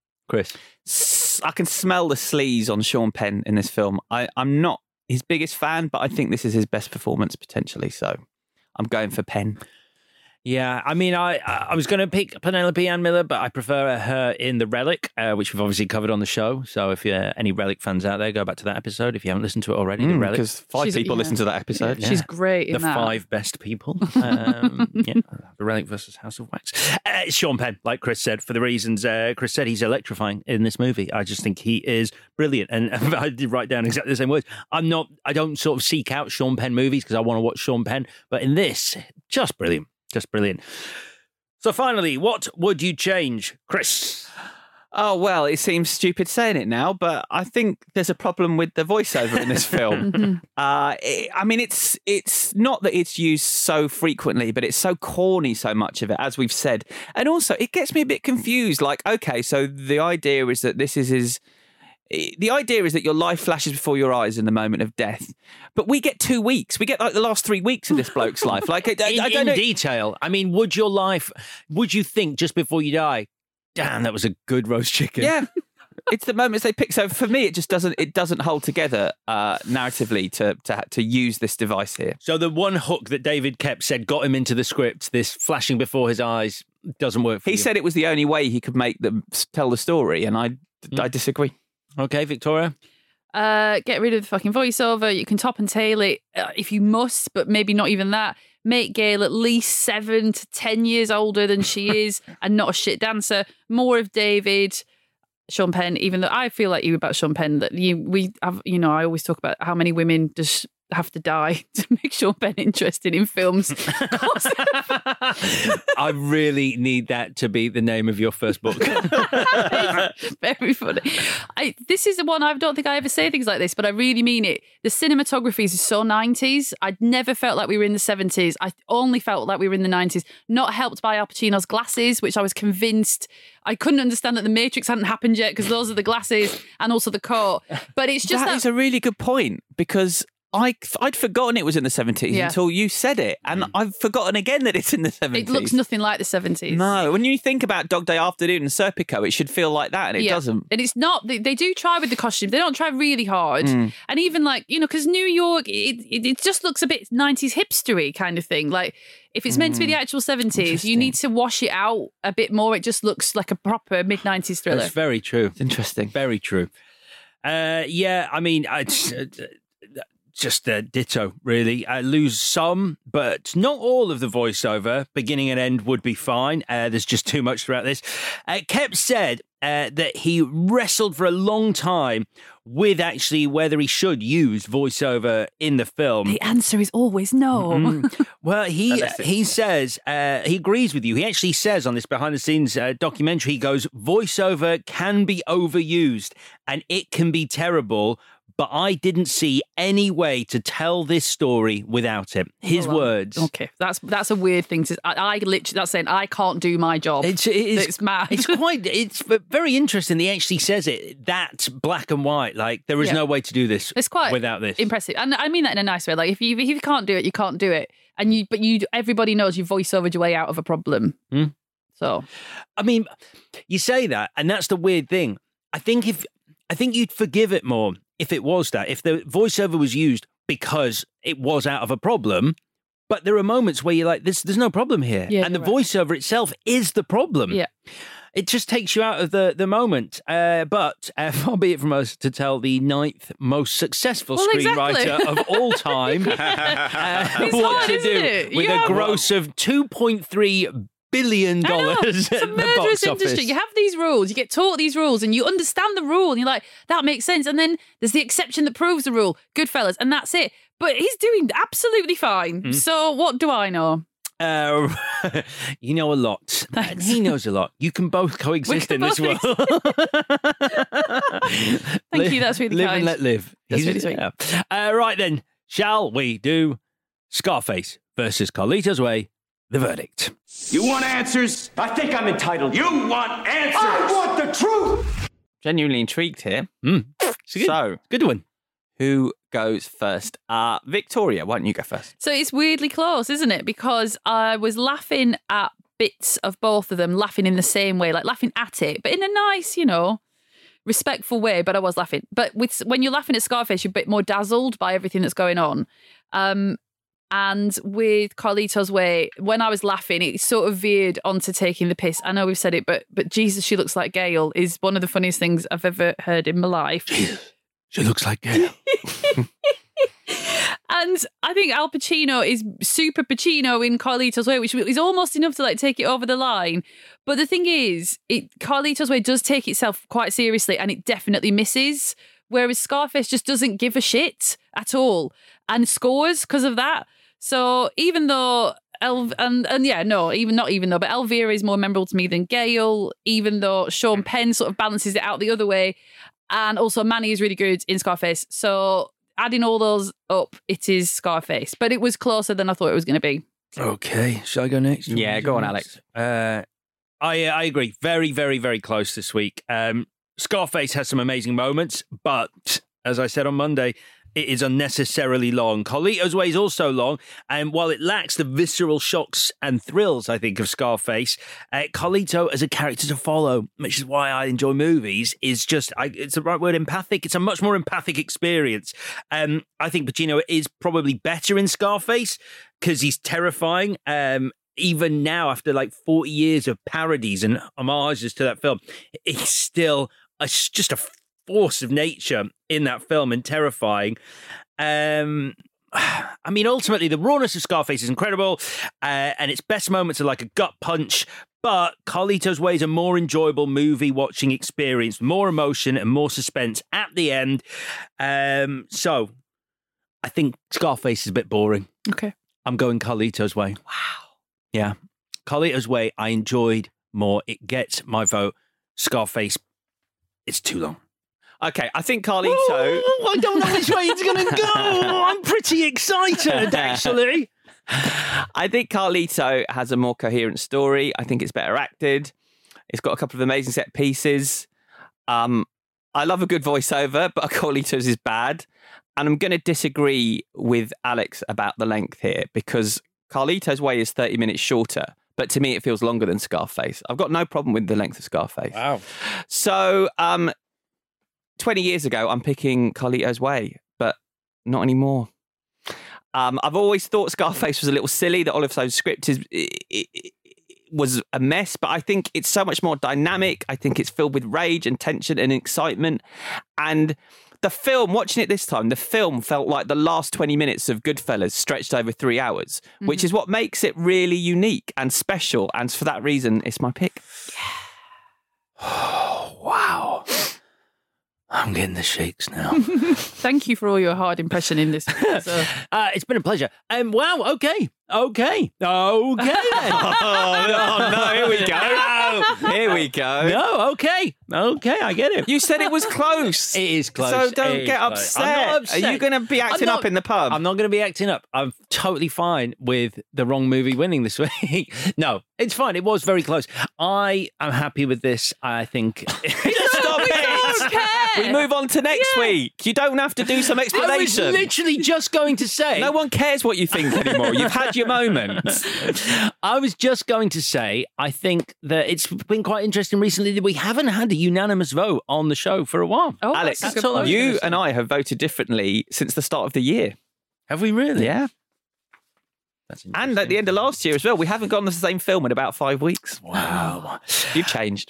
Chris, I can smell the sleaze on Sean Penn in this film. I, I'm not his biggest fan, but I think this is his best performance potentially. So I'm going for Penn. Yeah, I mean, I I was going to pick Penelope Ann Miller, but I prefer her in The Relic, uh, which we've obviously covered on the show. So if you're any Relic fans out there, go back to that episode if you haven't listened to it already. Mm, The Relic. Because five She's, people yeah. listen to that episode. Yeah. She's great in the that. The five best people. Um, yeah, The Relic versus House of Wax. Uh, it's Sean Penn, like Chris said, for the reasons uh, Chris said, he's electrifying in this movie. I just think he is brilliant. And I did write down exactly the same words. I'm not, I don't sort of seek out Sean Penn movies because I want to watch Sean Penn. But in this, just brilliant. Just brilliant. So finally, what would you change, Chris? Oh, well, it seems stupid saying it now, but I think there's a problem with the voiceover in this film. uh, it, I mean, it's it's not that it's used so frequently, but it's so corny, so much of it, as we've said. And also, it gets me a bit confused. Like, okay, so the idea is that this is his... The idea is that your life flashes before your eyes in the moment of death, but we get two weeks. We get like the last three weeks of this bloke's life. Like, I, in, I don't in know. detail. I mean, would your life? Would you think just before you die? Damn, that was a good roast chicken. Yeah, it's the moments they pick. So for me, it just doesn't. It doesn't hold together uh, narratively to to to use this device here. So the one hook that David kept said got him into the script. This flashing before his eyes doesn't work for He you. said it was the only way he could make them tell the story, and I mm. I disagree. Okay, Victoria? Uh, get rid of the fucking voiceover. You can top and tail it uh, if you must, but maybe not even that. Make Gail at least seven to ten years older than she is and not a shit dancer. More of David. Sean Penn, even though I feel like you about Sean Penn, that you we have, you know, I always talk about how many women just have to die to make Sean Penn interested in films. I really need that to be the name of your first book. Very funny. I, this is the one I don't think I ever say things like this, but I really mean it. The cinematography is so nineties. I'd never felt like we were in the seventies. I only felt like we were in the nineties. Not helped by Al Pacino's glasses, which I was convinced I couldn't understand that the Matrix hadn't happened yet because those are the glasses and also the coat. But it's just that, that is a really good point because I, I'd forgotten it was in the seventies Yeah. until you said it. And Mm. I've forgotten again that it's in the seventies. It looks nothing like the seventies. No, when you think about Dog Day Afternoon and Serpico, it should feel like that, and it Yeah. doesn't. And it's not, they, they do try with the costume. They don't try really hard. Mm. And even like, you know, because New York, it, it, it just looks a bit nineties hipstery kind of thing. Like, if it's meant to be the actual seventies, you need to wash it out a bit more. It just looks like a proper mid nineties thriller. That's very true. It's interesting. Very true. Uh, yeah, I mean, I, uh, just uh, ditto, really. I lose some, but not all of the voiceover. Beginning and end would be fine. Uh, there's just too much throughout this. Uh, Kep said uh, that he wrestled for a long time with actually whether he should use voiceover in the film. The answer is always no. Mm. Well, he Unless it's- he says, uh, he agrees with you. He actually says on this behind-the-scenes uh, documentary, he goes, voiceover can be overused and it can be terrible, but I didn't see any way to tell this story without it. His Well, um, words. Okay, that's that's a weird thing to. I, I literally that's saying I can't do my job. It's, it is, It's mad. It's quite. It's very interesting. He actually says it that black and white. Like there is Yeah. no way to do this. It's quite without this. impressive, and I mean that in a nice way. Like if you if you can't do it, you can't do it, and you but you everybody knows you voice overed your way out of a problem. Mm. So, I mean, you say that, and that's the weird thing. I think if I think you'd forgive it more if it was that, if the voiceover was used because it was out of a problem. But there are moments where you're like, "There's there's no problem here," Yeah, and the you're right. voiceover itself is the problem. yeah. It just takes you out of the, the moment. Uh, but uh, far be it from us to tell the ninth most successful Well, screenwriter exactly. of all time uh, It's what hard, to isn't do it? with Yeah. a gross of two point three billion I know. dollars It's a at the murderous box industry. office. You have these rules, you get taught these rules, and you understand the rule, and you're like, that makes sense. And then there's the exception that proves the rule, Goodfellas, and that's it. But he's doing absolutely fine. Mm. So what do I know? Uh, you know a lot. And he knows a lot. You can both coexist can in this both world. Thank you, that's really live kind. and let live. That's He's- really sweet. yeah. Uh, right then, shall we do Scarface versus Carlito's Way, the verdict? You want answers? I think I'm entitled. You want answers? I want the truth! Genuinely intrigued here. Mm. It's a good, So, good one. who goes first? Uh, Victoria, why don't you go first? So it's weirdly close, isn't it? Because I was laughing at bits of both of them, laughing in the same way, like laughing at it, but in a nice, you know, respectful way. But I was laughing. But with when you're laughing at Scarface, you're a bit more dazzled by everything that's going on. Um, and with Carlito's Way, when I was laughing, it sort of veered onto taking the piss. I know we've said it, but but Jesus, she looks like Gail is one of the funniest things I've ever heard in my life. She looks like Gail. And I think Al Pacino is super Pacino in Carlito's Way, which is almost enough to like take it over the line. But the thing is, it Carlito's Way does take itself quite seriously, and it definitely misses. Whereas Scarface just doesn't give a shit at all and scores because of that. So even though El and and yeah, no, even not even though, but Elvira is more memorable to me than Gail. Even though Sean Penn sort of balances it out the other way, and also Manny is really good in Scarface. So adding all those up, it is Scarface. But it was closer than I thought it was going to be. Okay, shall I go next? Yeah, go on, Alex. Uh, I I agree. Very, very, very close this week. Um, Scarface has some amazing moments, but as I said on Monday, it is unnecessarily long. Carlito's Way is also long, and while it lacks the visceral shocks and thrills, I think, of Scarface, uh, Carlito as a character to follow, which is why I enjoy movies, is just, I, it's the right word, empathic. It's a much more empathic experience. Um, I think Pacino is probably better in Scarface because he's terrifying. Um, even now, after like forty years of parodies and homages to that film, he's still a, just a force of nature in that film and terrifying. Um, I mean, ultimately, the rawness of Scarface is incredible, uh, and its best moments are like a gut punch. But Carlito's Way is a more enjoyable movie watching experience, more emotion and more suspense at the end. Um, so I think Scarface is a bit boring. Okay. I'm going Carlito's Way. Wow. Yeah. Carlito's Way, I enjoyed more. It gets my vote. Scarface, it's too long. Okay, I think Carlito... Oh, I don't know which way it's going to go. I'm pretty excited, actually. I think Carlito has a more coherent story. I think it's better acted. It's got a couple of amazing set pieces. Um, I love a good voiceover, but Carlito's is bad. and I'm going to disagree with Alex about the length here because Carlito's Way is thirty minutes shorter, but to me it feels longer than Scarface. I've got no problem with the length of Scarface. Wow. So, um, twenty years ago, I'm picking Carlito's Way, but not anymore. Um, I've always thought Scarface was a little silly. That Oliver Stone's script is it, it, it was a mess, but I think it's so much more dynamic. I think it's filled with rage and tension and excitement. And the film, watching it this time, the film felt like the last twenty minutes of Goodfellas stretched over three hours, mm-hmm. which is what makes it really unique and special. And for that reason, it's my pick. Oh, wow. I'm getting the shakes now. Thank you for all your hard impression in this. So. uh, it's been a pleasure. Um, wow, okay. Okay. Okay. Then. oh, no, no, here we go. No. Here we go. No, okay. Okay, I get it. You said it was close. It is close. So don't it get upset. I'm not upset. Are you going to be acting not, up in the pub? I'm not going to be acting up. I'm totally fine with the wrong movie winning this week. No, it's fine. It was very close. I am happy with this. I think... Stop it. Okay. We move on to next yeah. week. You don't have to do some explanation. I was literally just going to say... No one cares what you think anymore. You've had your moment. I was just going to say, I think that it's been quite interesting recently that we haven't had a unanimous vote on the show for a while. Oh, Alex, that's you and I have voted differently since the start of the year. Have we really? Yeah. That's and at the end of last year as well. We haven't gone the same film in about five weeks. Wow. You've changed.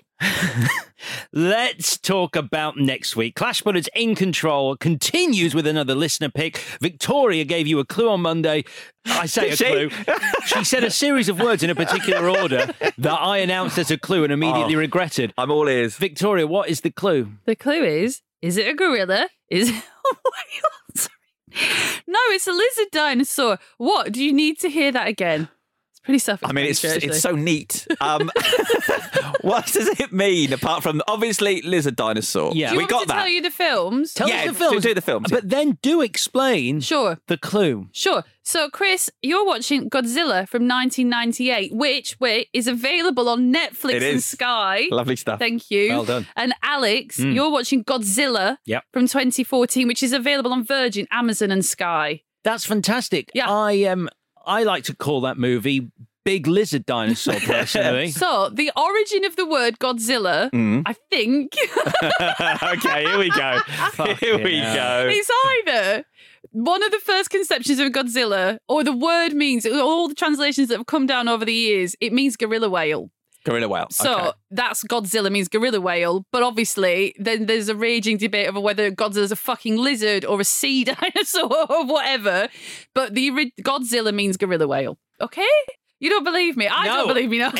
Let's talk about next week. Clash Butters In Control continues with another listener pick. Victoria gave you a clue on Monday. I say a she? clue. She said a series of words in a particular order that I announced as a clue and immediately oh, regretted. I'm all ears. Victoria, what is the clue? The clue is, is it a gorilla? Is it... Oh my God, sorry. No, it's a lizard dinosaur. What? Do you need to hear that again? It's pretty self-explanatory. I mean, it's actually. it's so neat. Um, what does it mean apart from obviously lizard dinosaur? Yeah, do you we want got me to that. Tell you the films. Tell yeah, us the films. Do, do the films. But then do explain. Sure. The clue. Sure. So, Chris, you're watching Godzilla from nineteen ninety-eight, which wait, is available on Netflix it and is. Sky. Lovely stuff. Thank you. Well done. And Alex, Mm. you're watching Godzilla Yep. from twenty fourteen, which is available on Virgin, Amazon and Sky. That's fantastic. Yeah. I um, I like to call that movie Big Lizard Dinosaur, personally. So, the origin of the word Godzilla, Mm. I think... Okay, here we go. Here we go. It's either one of the first conceptions of Godzilla, or the word means, all the translations that have come down over the years, it means gorilla whale. Gorilla whale. So okay. that's Godzilla means gorilla whale, but obviously then there's a raging debate over whether Godzilla's a fucking lizard or a sea dinosaur or whatever. But the ori- Godzilla means gorilla whale. Okay? You don't believe me? I No, don't believe me. No.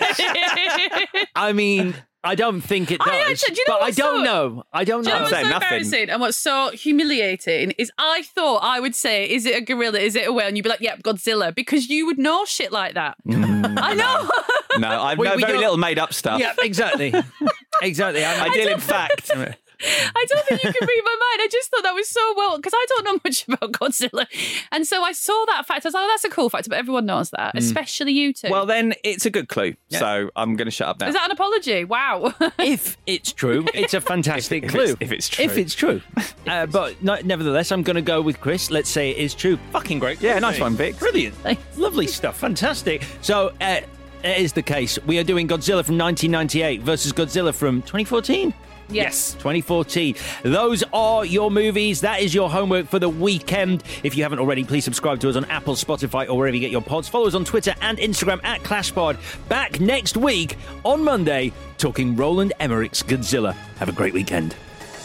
I mean, I don't think it does. I actually- do you know but I what's don't so- know. I don't Do you know know. what's saying so nothing. embarrassing and what's so humiliating is I thought I would say, is it a gorilla? Is it a whale? And you'd be like, yep, Godzilla, because you would know shit like that. Mm, I know. No, I We- know we very don't- little made up stuff. Yeah, exactly. exactly. I, I deal in fact. I don't think you can read my mind. I just thought that was so well, because I don't know much about Godzilla. And so I saw that fact. I was like, oh, that's a cool fact, but everyone knows that, Mm. especially you two. Well, then it's a good clue. Yeah. So I'm going to shut up now. Is that an apology? Wow. if it's true, it's a fantastic If clue. it's- if it's true. If it's true. uh, but no, nevertheless, I'm going to go with Chris. Let's say it is true. Fucking great. Yeah, nice one, Vic. Brilliant. Lovely stuff. Fantastic. So, uh, it is the case. We are doing Godzilla from nineteen ninety-eight versus Godzilla from twenty fourteen. Yes. twenty fourteen. Those are your movies. That is your homework for the weekend. If you haven't already, please subscribe to us on Apple, Spotify, or wherever you get your pods. Follow us on Twitter and Instagram at ClashPod. Back next week on Monday, talking Roland Emmerich's Godzilla. Have a great weekend.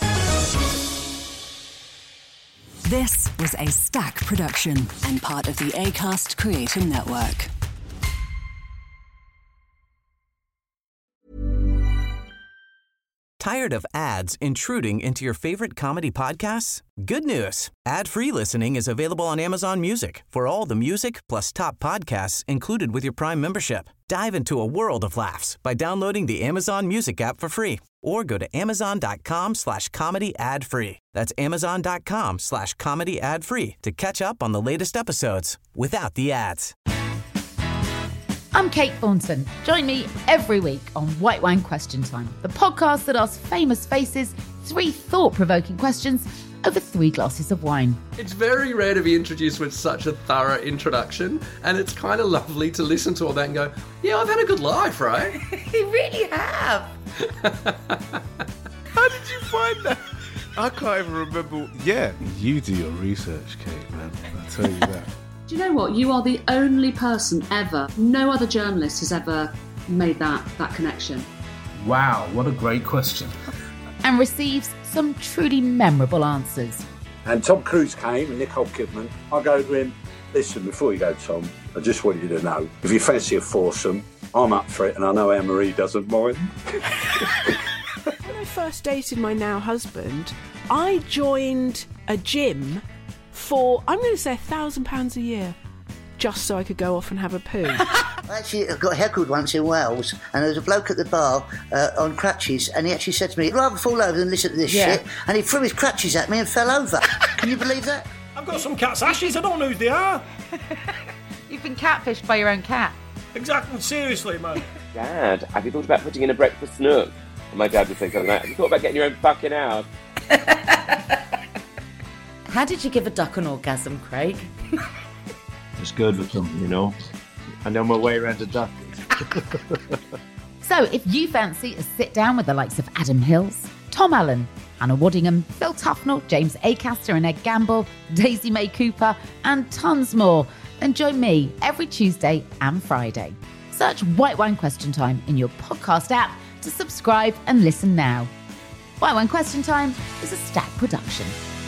This was a Stack production and part of the Acast Creator Network. Tired of ads intruding into your favorite comedy podcasts? Good news. Ad-free listening is available on Amazon Music for all the music plus top podcasts included with your Prime membership. Dive into a world of laughs by downloading the Amazon Music app for free or go to amazon.com slash comedy ad free. That's amazon.com slash comedy ad free to catch up on the latest episodes without the ads. I'm Kate Thornton. Join me every week on White Wine Question Time, the podcast that asks famous faces three thought-provoking questions over three glasses of wine. It's very rare to be introduced with such a thorough introduction, and it's kind of lovely to listen to all that and go, yeah, I've had a good life, right? You really have. How did you find that? I can't even remember. Yeah, you do your research, Kate, man. I'll tell you that. Do you know what? You are the only person ever, no other journalist has ever made that, that connection. Wow, what a great question. And receives some truly memorable answers. And Tom Cruise came and Nicole Kidman. I go to him, listen, before you go, Tom, I just want you to know, if you fancy a foursome, I'm up for it, and I know Anne-Marie doesn't mind. When I first dated my now husband, I joined a gym for, I'm going to say, a thousand pounds a year, just so I could go off and have a poo. I actually got heckled once in Wales, and there was a bloke at the bar uh, on crutches, and he actually said to me, I'd rather fall over than listen to this Yeah. shit, and he threw his crutches at me and fell over. Can you believe that? I've got some cat's ashes, I don't know who they are. You've been catfished by your own cat. Exactly, seriously, man. Dad, have you thought about putting in a breakfast nook? And my dad would say something like, have you thought about getting your own fucking house? How did you give a duck an orgasm, Craig? It's good with them, you know. I know my way around a duck. So if you fancy a sit down with the likes of Adam Hills, Tom Allen, Anna Waddingham, Phil Tufnell, James Acaster and Ed Gamble, Daisy May Cooper, and tons more, then join me every Tuesday and Friday. Search White Wine Question Time in your podcast app to subscribe and listen now. White Wine Question Time is a Stack production.